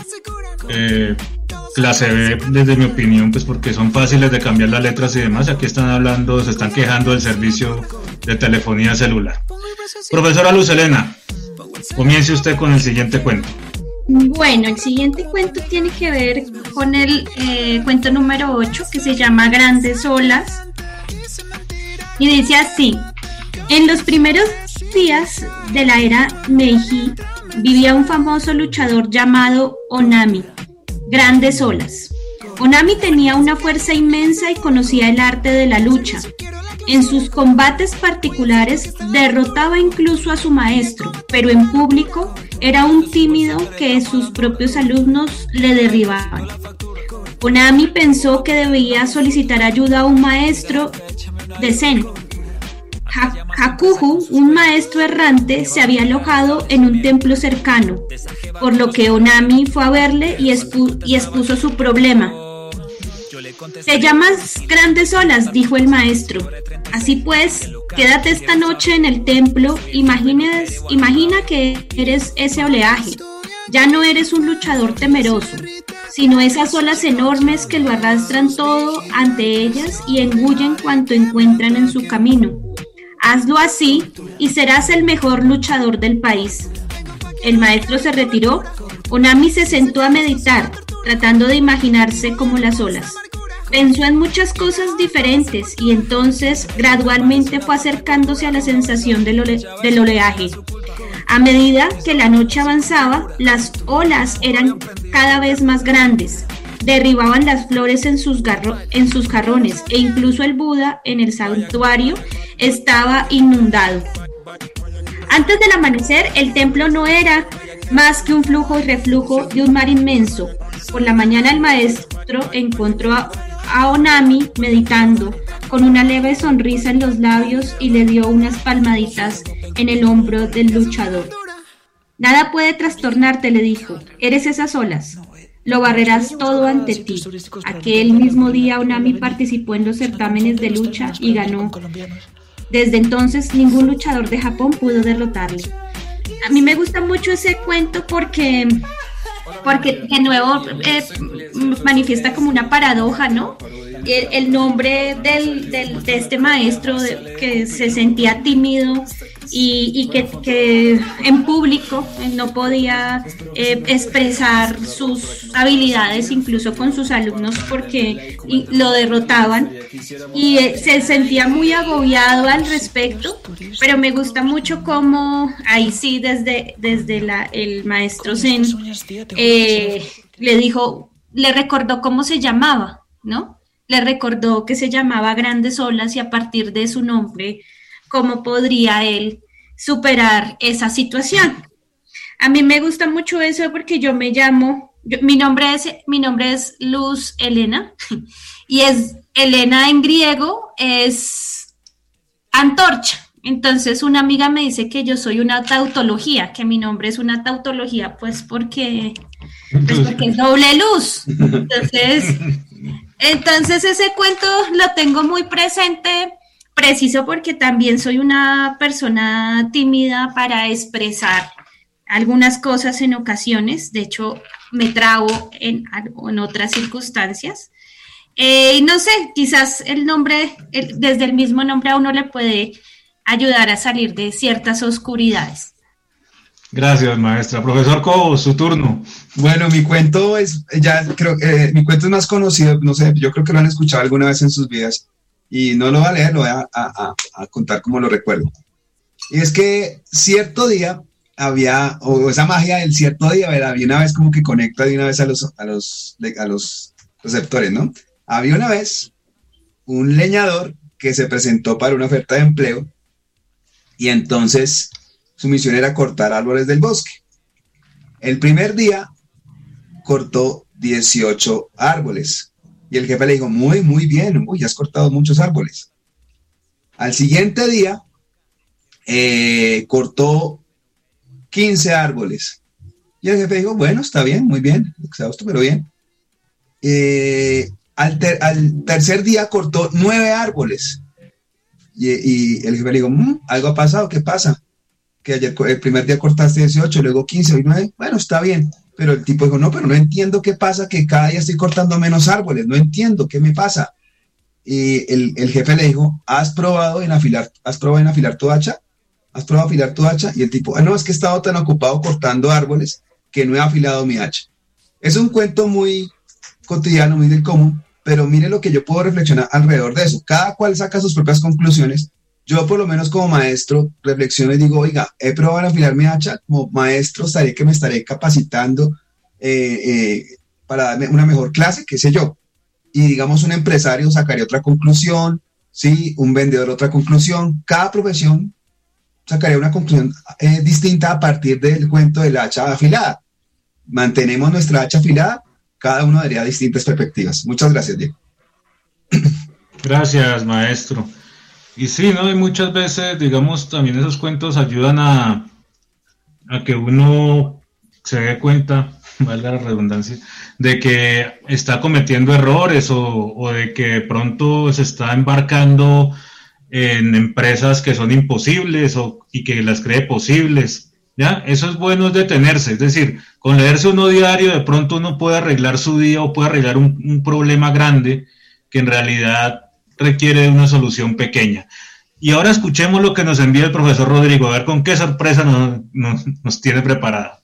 Speaker 3: clase B, desde mi opinión, pues porque son fáciles de cambiar las letras y demás. Aquí se están quejando del servicio de telefonía celular. Profesora Luz Helena, comience usted con el siguiente cuento.
Speaker 4: Bueno, el siguiente cuento tiene que ver con el cuento número 8, que se llama Grandes Olas. Y dice así: en los primeros días de la era Meiji vivía un famoso luchador llamado Onami. Grandes Olas. Onami tenía una fuerza inmensa y conocía el arte de la lucha. En sus combates particulares derrotaba incluso a su maestro, pero en público era un tímido que sus propios alumnos le derribaban. Onami pensó que debía solicitar ayuda a un maestro de Zen. Hakuju, un maestro errante, se había alojado en un templo cercano, por lo que Onami fue a verle y expuso su problema. Te llamas Grandes Olas, dijo el maestro. Así pues, quédate esta noche en el templo. Imagina que eres ese oleaje. Ya no eres un luchador temeroso, sino esas olas enormes que lo arrastran todo ante ellas y engullen cuanto encuentran en su camino. Hazlo así y serás el mejor luchador del país. El maestro se retiró. Onami se sentó a meditar, tratando de imaginarse como las olas. Pensó en muchas cosas diferentes y entonces gradualmente fue acercándose a la sensación del oleaje. A medida que la noche avanzaba, las olas eran cada vez más grandes, derribaban las flores en sus jarrones e incluso el Buda en el santuario estaba inundado. Antes del amanecer, el templo no era más que un flujo y reflujo de un mar inmenso. Por la mañana el maestro encontró a Onami meditando, con una leve sonrisa en los labios, y le dio unas palmaditas en el hombro del luchador. Nada puede trastornarte, le dijo. Eres esas olas. Lo barrerás todo ante ti. Aquel mismo día Onami participó en los certámenes de lucha y ganó. Desde entonces ningún luchador de Japón pudo derrotarle. A mí me gusta mucho ese cuento porque de nuevo manifiesta como una paradoja, ¿no? El nombre de este maestro que se sentía tímido y que en público no podía expresar sus habilidades incluso con sus alumnos porque lo derrotaban y se sentía muy agobiado al respecto, pero me gusta mucho cómo ahí sí desde el maestro Zen le recordó cómo se llamaba, ¿no? Le recordó que se llamaba Grandes Olas y a partir de su nombre, cómo podría él superar esa situación. A mí me gusta mucho eso porque mi nombre es Luz Helena y Helena en griego es antorcha. Entonces una amiga me dice que yo soy una tautología, que mi nombre es una tautología, pues porque es doble luz. Entonces ese cuento lo tengo muy presente, preciso porque también soy una persona tímida para expresar algunas cosas en ocasiones. De hecho, me trabo en otras circunstancias. No sé, quizás el nombre, desde el mismo nombre a uno le puede ayudar a salir de ciertas oscuridades.
Speaker 3: Gracias, maestra. Profesor Cobo, su turno.
Speaker 8: Bueno, mi cuento es, mi cuento es más conocido, no sé, yo creo que lo han escuchado alguna vez en sus vidas, y no lo voy a leer, lo voy a contar como lo recuerdo. Y es que cierto día había, o esa magia del cierto día, ¿verdad? Había una vez como que conecta de una vez a los receptores, ¿no? Había una vez un leñador que se presentó para una oferta de empleo, y entonces su misión era cortar árboles del bosque. El primer día cortó 18 árboles. Y el jefe le dijo, muy bien, ya has cortado muchos árboles. Al siguiente día cortó 15 árboles. Y el jefe dijo, bueno, está bien, muy bien, exhausto, pero bien. Al tercer día cortó 9 árboles. Y el jefe le dijo, algo ha pasado, ¿qué pasa? Que ayer, el primer día cortaste 18, luego 15, hoy 9, bueno, está bien. Pero el tipo dijo, no, pero no entiendo qué pasa, que cada día estoy cortando menos árboles, no entiendo, ¿qué me pasa? Y el jefe le dijo, ¿has probado en afilar tu hacha? ¿Has probado afilar tu hacha? Y el tipo, no, es que he estado tan ocupado cortando árboles que no he afilado mi hacha. Es un cuento muy cotidiano, muy del común, pero mire lo que yo puedo reflexionar alrededor de eso. Cada cual saca sus propias conclusiones. Yo, por lo menos como maestro, reflexiono y digo, oiga, he probado a afilar mi hacha, como maestro me estaré capacitando para darme una mejor clase, qué sé yo. Y digamos, un empresario sacaría otra conclusión, ¿sí? Un vendedor otra conclusión. Cada profesión sacaría una conclusión distinta a partir del cuento de la hacha afilada. Mantenemos nuestra hacha afilada, cada uno daría distintas perspectivas. Muchas gracias, Diego.
Speaker 3: Gracias, maestro. Y sí, ¿no? Y muchas veces, digamos, también esos cuentos ayudan a que uno se dé cuenta, valga la redundancia, de que está cometiendo errores o de que de pronto se está embarcando en empresas que son imposibles y que las cree posibles, ¿ya? Eso es bueno, es detenerse, es decir, con leerse uno diario de pronto uno puede arreglar su día o puede arreglar un problema grande que en realidad requiere de una solución pequeña. Y ahora escuchemos lo que nos envía el profesor Rodrigo, a ver con qué sorpresa nos tiene preparada.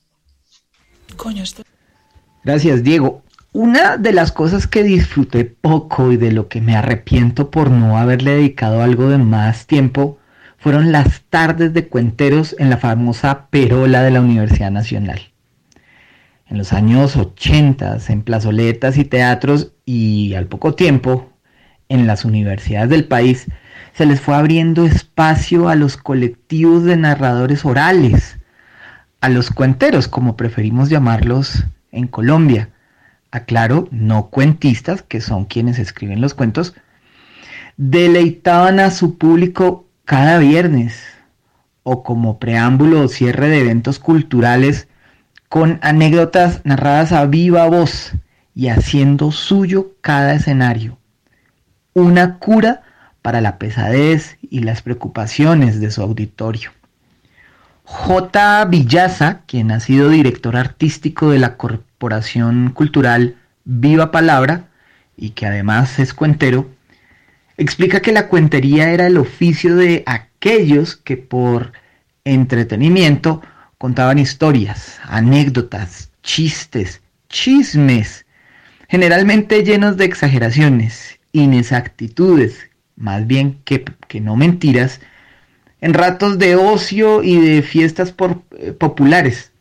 Speaker 5: Gracias, Diego. Una de las cosas que disfruté poco y de lo que me arrepiento por no haberle dedicado algo de más tiempo fueron las tardes de cuenteros en la famosa Perola de la Universidad Nacional. En los años 80, en plazoletas y teatros, y al poco tiempo en las universidades del país, se les fue abriendo espacio a los colectivos de narradores orales, a los cuenteros, como preferimos llamarlos en Colombia. Aclaro, no cuentistas, que son quienes escriben los cuentos. Deleitaban a su público cada viernes, o como preámbulo o cierre de eventos culturales, con anécdotas narradas a viva voz y haciendo suyo cada escenario. Una cura para la pesadez y las preocupaciones de su auditorio. J. Villaza, quien ha sido director artístico de la Corporación Cultural Viva Palabra y que además es cuentero, explica que la cuentería era el oficio de aquellos que por entretenimiento contaban historias, anécdotas, chistes, chismes, generalmente llenos de exageraciones, inexactitudes, más bien que no mentiras, en ratos de ocio y de fiestas populares,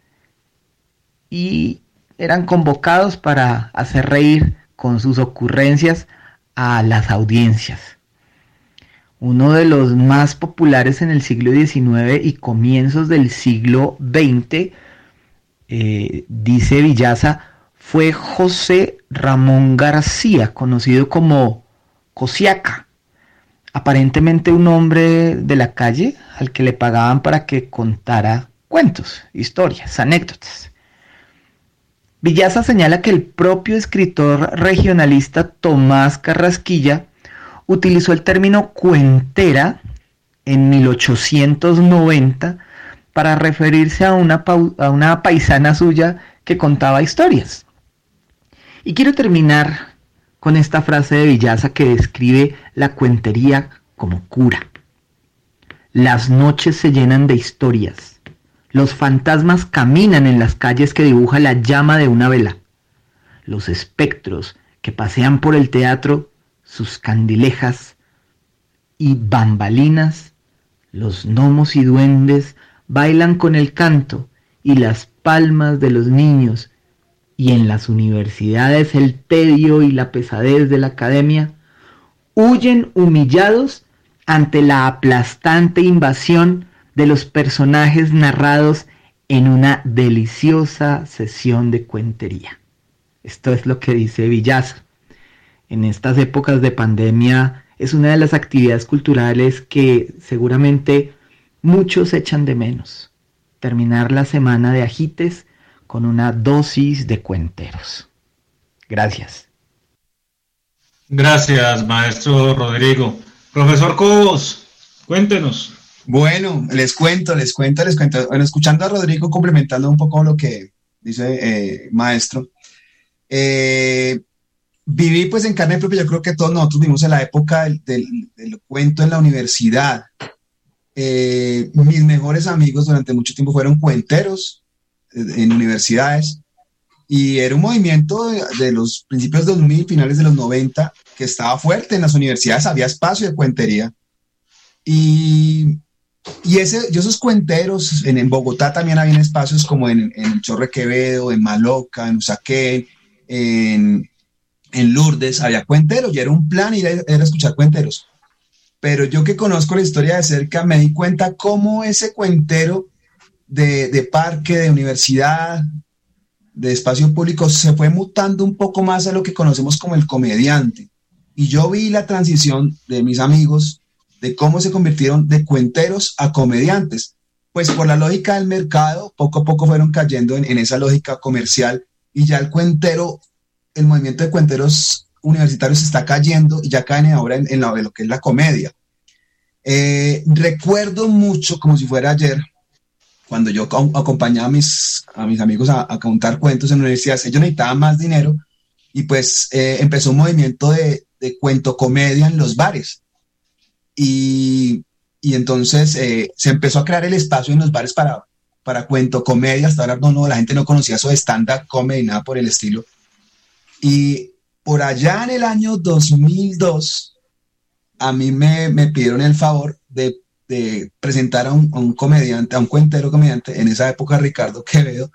Speaker 5: y eran convocados para hacer reír con sus ocurrencias a las audiencias. Uno de los más populares en el siglo XIX y comienzos del siglo XX, dice Villaza, fue José Ramón García, conocido como Cosiaca, aparentemente un hombre de la calle al que le pagaban para que contara cuentos, historias, anécdotas. Villaza señala que el propio escritor regionalista Tomás Carrasquilla utilizó el término cuentera en 1890 para referirse a una paisana suya que contaba historias. Y quiero terminar con esta frase de Villaza que describe la cuentería como cura. Las noches se llenan de historias, Los fantasmas caminan en las calles que dibuja la llama de una vela. Los espectros que pasean por el teatro, sus candilejas y bambalinas, los gnomos y duendes bailan con el canto y las palmas de los niños, y en las universidades el tedio y la pesadez de la academia huyen humillados ante la aplastante invasión de los personajes narrados en una deliciosa sesión de cuentería. Esto es lo que dice Villaza. En estas épocas de pandemia es una de las actividades culturales que seguramente muchos echan de menos. Terminar la semana de ajites con una dosis de cuenteros. Gracias.
Speaker 3: Gracias, maestro Rodrigo. Profesor Cobos, cuéntenos.
Speaker 8: Bueno, les cuento. Bueno, escuchando a Rodrigo, complementando un poco lo que dice maestro, viví pues en carne propia. Yo creo que todos nosotros vivimos en la época del cuento en la universidad. Mis mejores amigos durante mucho tiempo fueron cuenteros en universidades, y era un movimiento de los principios de 2000, finales de los 90, que estaba fuerte en las universidades. Había espacio de cuentería, y esos cuenteros en Bogotá también había espacios como en Chorre Quevedo, en Maloca, en Usaquén, en Lourdes había cuenteros, y era un plan ir a escuchar cuenteros. Pero yo, que conozco la historia de cerca, me di cuenta cómo ese cuentero de parque, de universidad, de espacio público, se fue mutando un poco más a lo que conocemos como el comediante. Y yo vi la transición de mis amigos, de cómo se convirtieron de cuenteros a comediantes. Pues por la lógica del mercado, poco a poco fueron cayendo en esa lógica comercial, y ya el movimiento de cuenteros universitarios está cayendo, y ya caen ahora en lo que es la comedia. Recuerdo mucho, como si fuera ayer, cuando yo acompañaba a mis amigos a contar cuentos en universidades. Ellos necesitaban más dinero, y pues empezó un movimiento de cuento comedia en los bares, y entonces se empezó a crear el espacio en los bares para cuento comedia. Hasta ahora la gente no conocía eso de stand-up comedy, nada por el estilo. Y por allá en el año 2002, a mí me pidieron el favor de presentar a un comediante, a un cuentero comediante, en esa época Ricardo Quevedo.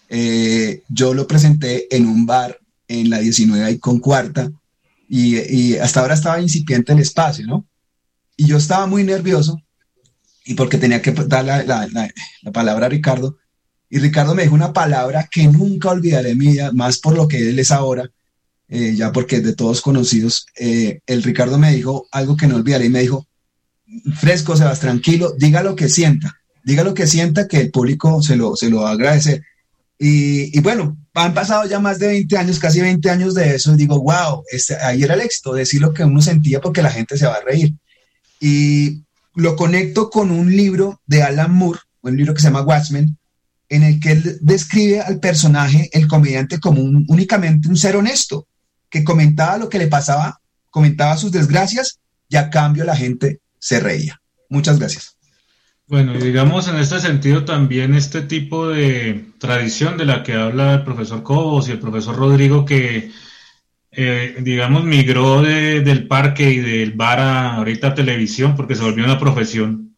Speaker 8: Yo lo presenté en un bar en la 19 y con Cuarta, y hasta ahora estaba incipiente el espacio, ¿no? Y yo estaba muy nervioso, y porque tenía que dar la palabra a Ricardo, y Ricardo me dijo una palabra que nunca olvidaré en mi vida, más por lo que él es ahora, ya porque es de todos conocidos. El Ricardo me dijo algo que no olvidaré, y me dijo: fresco, Sebas, tranquilo, diga lo que sienta, que el público se lo va a agradecer. Y bueno, han pasado ya más de 20 años, casi 20 años de eso, y digo, wow, ahí era el éxito, decir lo que uno sentía, porque la gente se va a reír. Y lo conecto con un libro de Alan Moore, un libro que se llama Watchmen, en el que él describe al personaje, el comediante, como únicamente un ser honesto, que comentaba lo que le pasaba, comentaba sus desgracias, y a cambio la gente se reía. Muchas gracias.
Speaker 3: Bueno, y digamos en este sentido también este tipo de tradición de la que habla el profesor Cobos y el profesor Rodrigo, que digamos migró del parque y del bar a ahorita televisión, porque se volvió una profesión.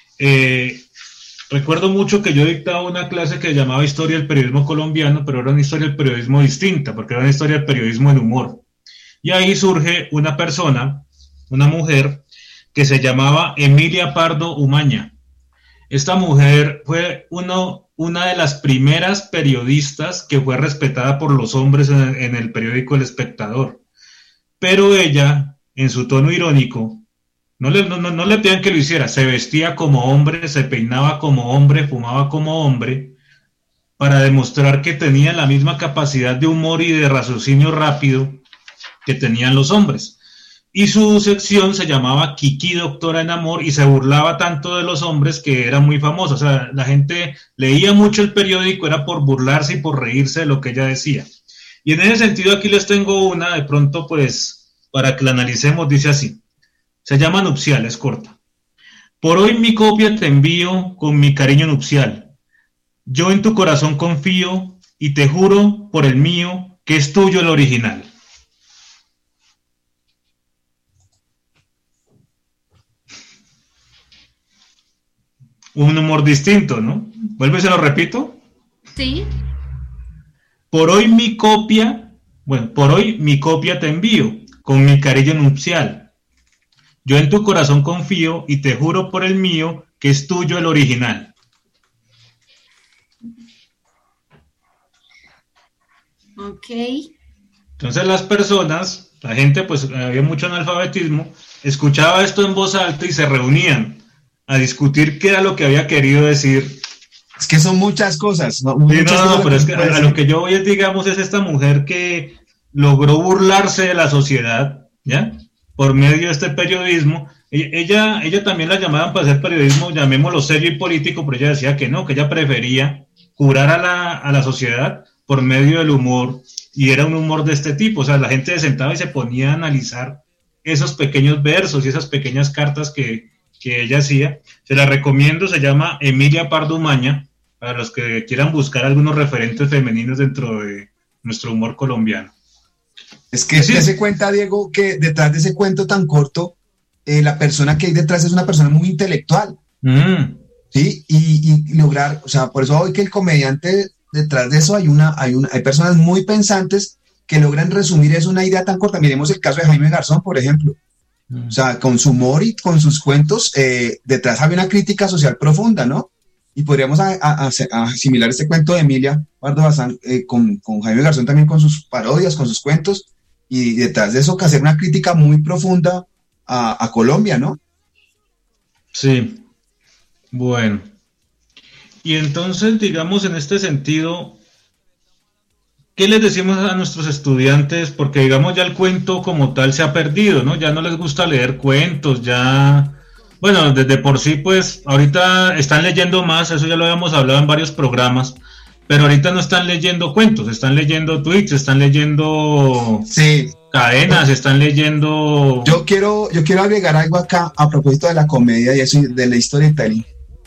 Speaker 3: Recuerdo mucho que yo dictaba una clase que llamaba Historia del Periodismo Colombiano, pero era una historia del periodismo distinta, porque era una historia del periodismo en humor. Y ahí surge una persona, una mujer, que se llamaba Emilia Pardo Umaña. Esta mujer fue una de las primeras periodistas que fue respetada por los hombres en el periódico El Espectador. Pero ella, en su tono irónico, no le pidan que lo hiciera, se vestía como hombre, se peinaba como hombre, fumaba como hombre, para demostrar que tenía la misma capacidad de humor y de raciocinio rápido que tenían los hombres. Y su sección se llamaba Kiki Doctora en Amor, y se burlaba tanto de los hombres que era muy famosa. O sea, la gente leía mucho el periódico, era por burlarse y por reírse de lo que ella decía. Y en ese sentido aquí les tengo una, de pronto pues, para que la analicemos, dice así. Se llama Nupcial, es corta. Por hoy mi copia te envío con mi cariño nupcial. Yo en tu corazón confío y te juro por el mío que es tuyo el original. Un humor distinto, ¿no? Vuelve, se lo repito.
Speaker 4: Sí.
Speaker 3: Por hoy mi copia te envío, con mi cariño nupcial. Yo en tu corazón confío y te juro por el mío que es tuyo el original.
Speaker 4: Ok.
Speaker 3: Entonces las personas, la gente, pues había mucho analfabetismo, escuchaba esto en voz alta y se reunían a discutir qué era lo que había querido decir.
Speaker 8: Es que son muchas cosas, ¿no?
Speaker 3: Pero es que a lo que yo voy es, digamos, es esta mujer que logró burlarse de la sociedad, ¿ya? Por medio de este periodismo. Ella también la llamaban para hacer periodismo, llamémoslo serio y político, pero ella decía que no, que ella prefería curar a la sociedad por medio del humor, y era un humor de este tipo. O sea, la gente se sentaba y se ponía a analizar esos pequeños versos y esas pequeñas cartas que ella hacía. Se la recomiendo, se llama Emilia Pardo Umaña, para los que quieran buscar algunos referentes femeninos dentro de nuestro humor colombiano.
Speaker 8: Es que sí. Se cuenta, Diego, que detrás de ese cuento tan corto, la persona que hay detrás es una persona muy intelectual. ¿Sí? Y lograr, o sea, por eso hoy que el comediante, detrás de eso hay personas muy pensantes que logran resumir eso una idea tan corta. Miremos el caso de Jaime Garzón, por ejemplo. O sea, con su humor y con sus cuentos, detrás había una crítica social profunda, ¿no? Y podríamos asimilar este cuento de Emilia Pardo Bazán con Jaime Garzón también, con sus parodias, con sus cuentos, y detrás de eso hacer una crítica muy profunda a Colombia, ¿no?
Speaker 3: Sí. Bueno. Y entonces, digamos, en este sentido, ¿qué les decimos a nuestros estudiantes? Porque, digamos, ya el cuento como tal se ha perdido, ¿no? Ya no les gusta leer cuentos, ya... Bueno, desde por sí, pues, ahorita están leyendo más, eso ya lo habíamos hablado en varios programas, pero ahorita no están leyendo cuentos, están leyendo tweets, están leyendo cadenas, están leyendo...
Speaker 8: Yo quiero agregar algo acá a propósito de la comedia y eso de la storytelling.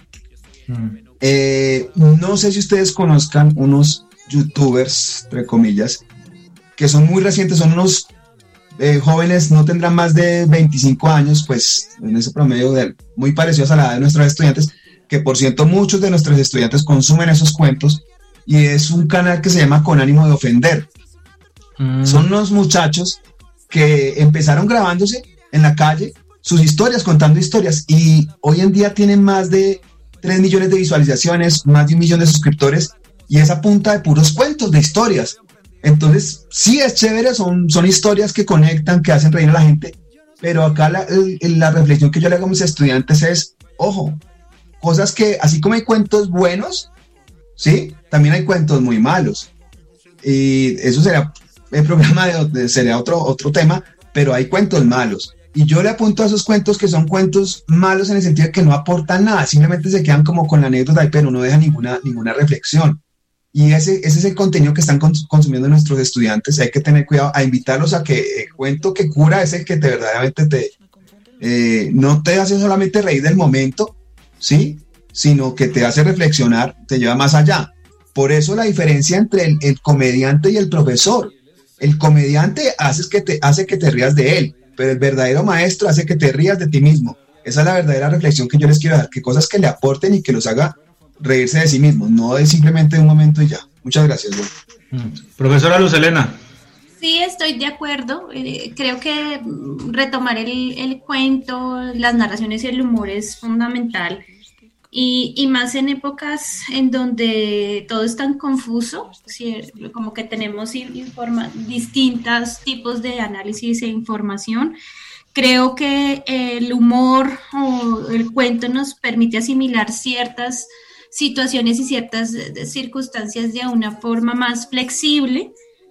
Speaker 8: No sé si ustedes conozcan unos youtubers, entre comillas, que son muy recientes, son unos jóvenes, no tendrán más de 25 años, pues en ese promedio muy parecidos a la edad de nuestros estudiantes, que por cierto muchos de nuestros estudiantes consumen esos cuentos, y es un canal que se llama Con Ánimo de Ofender. Son unos muchachos que empezaron grabándose en la calle sus historias, contando historias, y hoy en día tienen más de 3 millones de visualizaciones, más de 1 millón de suscriptores, y es a punta de puros cuentos, de historias. Entonces, sí es chévere, son historias que conectan, que hacen reír a la gente, pero acá la reflexión que yo le hago a mis estudiantes es, ojo, cosas que, así como hay cuentos buenos, ¿sí? También hay cuentos muy malos. Y eso será el programa sería otro tema, pero hay cuentos malos. Y yo le apunto a esos cuentos que son cuentos malos en el sentido de que no aportan nada, simplemente se quedan como con la anécdota, pero no dejan ninguna reflexión. Y ese es el contenido que están consumiendo nuestros estudiantes. Hay que tener cuidado a invitarlos a que el cuento que cura es el que verdaderamente no te hace solamente reír del momento, ¿sí? Sino que te hace reflexionar, te lleva más allá. Por eso la diferencia entre el comediante y el profesor. El comediante hace que te rías de él, pero el verdadero maestro hace que te rías de ti mismo. Esa es la verdadera reflexión que yo les quiero dar, que cosas que le aporten y que los haga reírse de sí mismo, no es simplemente un momento y ya. Muchas gracias.
Speaker 3: Profesora Luz Helena.
Speaker 4: Sí, estoy de acuerdo. Creo que retomar el cuento, las narraciones y el humor es fundamental. Y más en épocas en donde todo es tan confuso, ¿sí? Como que tenemos distintos tipos de análisis e información. Creo que el humor o el cuento nos permite asimilar ciertas situaciones y ciertas circunstancias de una forma más flexible,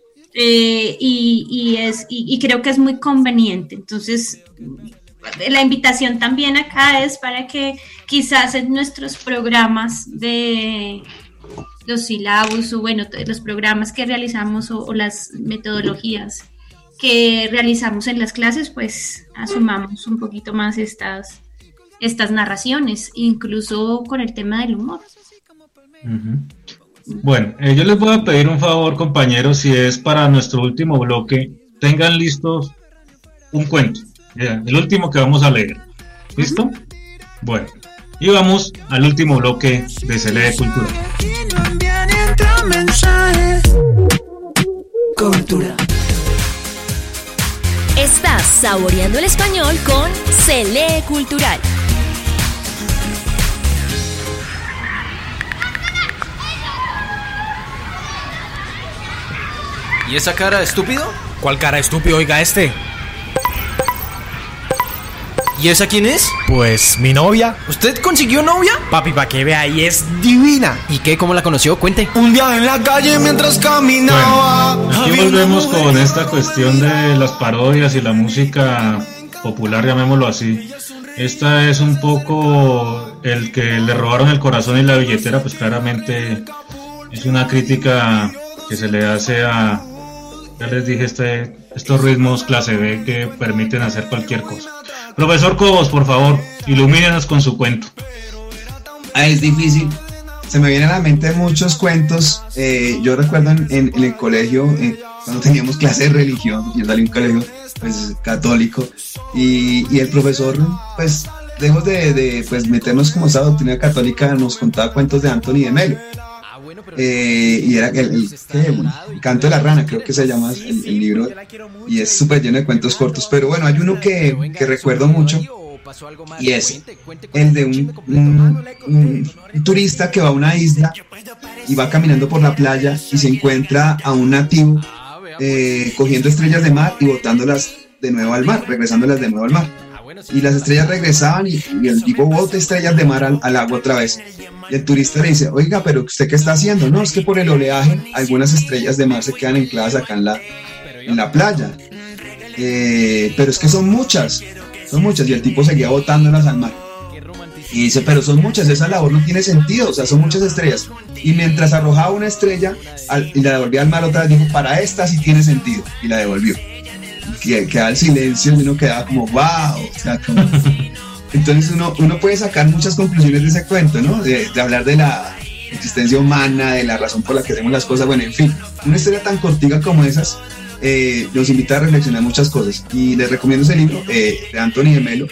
Speaker 4: y creo que es muy conveniente. Entonces, la invitación también acá es para que quizás en nuestros programas de los sílabos o bueno, los programas que realizamos o las metodologías que realizamos en las clases, pues asumamos un poquito más estas narraciones, incluso con el tema del humor.
Speaker 3: Bueno, yo les voy a pedir un favor, compañeros, si es para nuestro último bloque, tengan listos un cuento, el último que vamos a leer. ¿Listo? Bueno, y vamos al último bloque de Se Lee Cultura.
Speaker 10: Cultura.
Speaker 1: Estás saboreando el español con Se Lee Cultural.
Speaker 12: ¿Y esa cara, estúpido?
Speaker 13: ¿Cuál cara, estúpido? Oiga, este.
Speaker 12: ¿Y esa quién es?
Speaker 13: Pues mi novia.
Speaker 12: ¿Usted consiguió novia?
Speaker 13: Papi, pa' que vea, y es divina.
Speaker 12: ¿Y qué? ¿Cómo la conoció? Cuente.
Speaker 11: Un día en la calle mientras caminaba.
Speaker 3: Bueno, aquí volvemos con esta cuestión de las parodias y la música popular, llamémoslo así. Esta es un poco el que le robaron el corazón y la billetera, pues claramente es una crítica que se le hace a, ya les dije, estos ritmos clase B que permiten hacer cualquier cosa. Profesor Cobos, por favor, ilumínenos con su cuento.
Speaker 8: Es difícil. Se me vienen a la mente muchos cuentos. Yo recuerdo en el colegio, cuando teníamos clase de religión, yo salí a un colegio pues, católico, y el profesor, pues, lejos de pues, meternos como esa doctrina católica, nos contaba cuentos de Anthony de Melo. Y era el canto de la rana, creo que se llama el libro, y es súper lleno de cuentos cortos. Pero bueno, hay uno que recuerdo mucho, y es el de un turista que va a una isla y va caminando por la playa y se encuentra a un nativo cogiendo estrellas de mar y botándolas de nuevo al mar, regresándolas de nuevo al mar. Y las estrellas regresaban y el tipo bota estrellas de mar al agua otra vez. Y el turista le dice, oiga, pero ¿usted qué está haciendo? No, es que por el oleaje algunas estrellas de mar se quedan ancladas acá en la playa. Pero es que son muchas. Y el tipo seguía botándolas al mar. Y dice, pero son muchas, esa labor no tiene sentido, o sea, son muchas estrellas. Y mientras arrojaba una estrella y la devolvía al mar otra vez, dijo, para esta sí tiene sentido. Y la devolvió. Y queda el silencio y uno quedaba como, wow. O sea, como... Entonces uno puede sacar muchas conclusiones de ese cuento, ¿no? De hablar de la existencia humana, de la razón por la que hacemos las cosas. Bueno, en fin, una historia tan cortica como esas nos invita a reflexionar muchas cosas. Y les recomiendo ese libro de Anthony de Melo.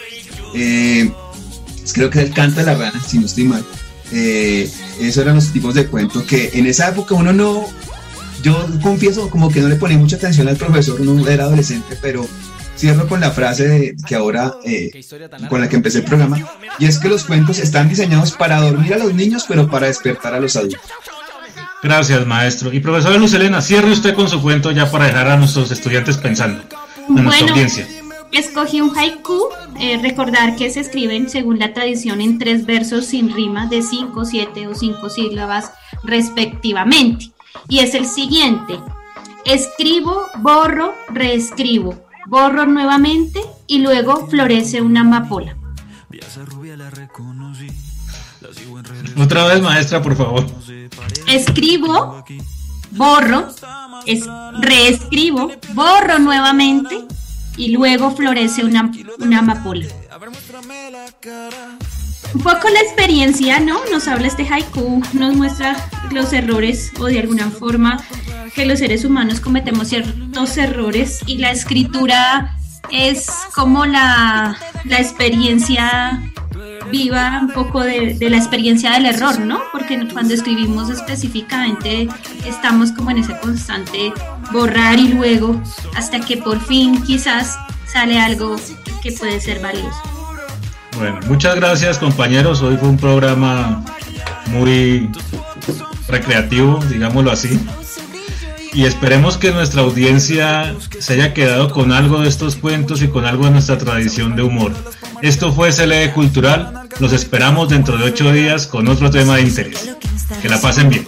Speaker 8: Creo que es El canto de la rana, si no estoy mal. Esos eran los tipos de cuentos que en esa época uno no... Yo confieso como que no le ponía mucha atención al profesor, no era adolescente, pero cierro con la frase que ahora, con la que empecé el programa, y es que los cuentos están diseñados para dormir a los niños, pero para despertar a los adultos.
Speaker 3: Gracias, maestro. Y profesora Luz Helena, cierre usted con su cuento ya para dejar a nuestros estudiantes pensando, a nuestra audiencia.
Speaker 4: Escogí un haiku, recordar que se escriben según la tradición en 3 versos sin rima de 5, 7 o 5 sílabas respectivamente. Y es el siguiente: escribo, borro, reescribo, borro nuevamente y luego florece una amapola.
Speaker 3: Otra vez, maestra, por favor.
Speaker 4: Escribo, borro, reescribo, borro nuevamente y luego florece una amapola. Un poco la experiencia, ¿no? Nos habla este haiku, nos muestra los errores o de alguna forma que los seres humanos cometemos ciertos errores, y la escritura es como la experiencia viva, un poco de la experiencia del error, ¿no? Porque cuando escribimos específicamente estamos como en ese constante borrar y luego hasta que por fin quizás sale algo que puede ser valioso.
Speaker 3: Bueno, muchas gracias, compañeros. Hoy fue un programa muy recreativo, digámoslo así. Y esperemos que nuestra audiencia se haya quedado con algo de estos cuentos y con algo de nuestra tradición de humor. Esto fue Se Lee Cultural. Los esperamos dentro de 8 días con otro tema de interés. Que la pasen bien.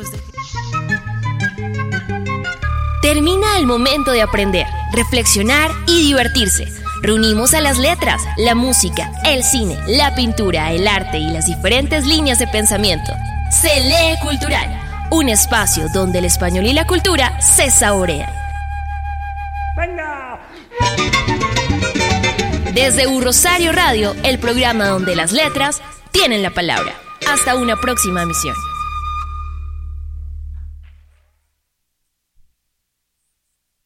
Speaker 1: Termina el momento de aprender, reflexionar y divertirse. Reunimos a las letras, la música, el cine, la pintura, el arte y las diferentes líneas de pensamiento. Se Lee Cultural, un espacio donde el español y la cultura se saborean. ¡Venga! Desde U Rosario Radio, el programa donde las letras tienen la palabra. Hasta una próxima emisión.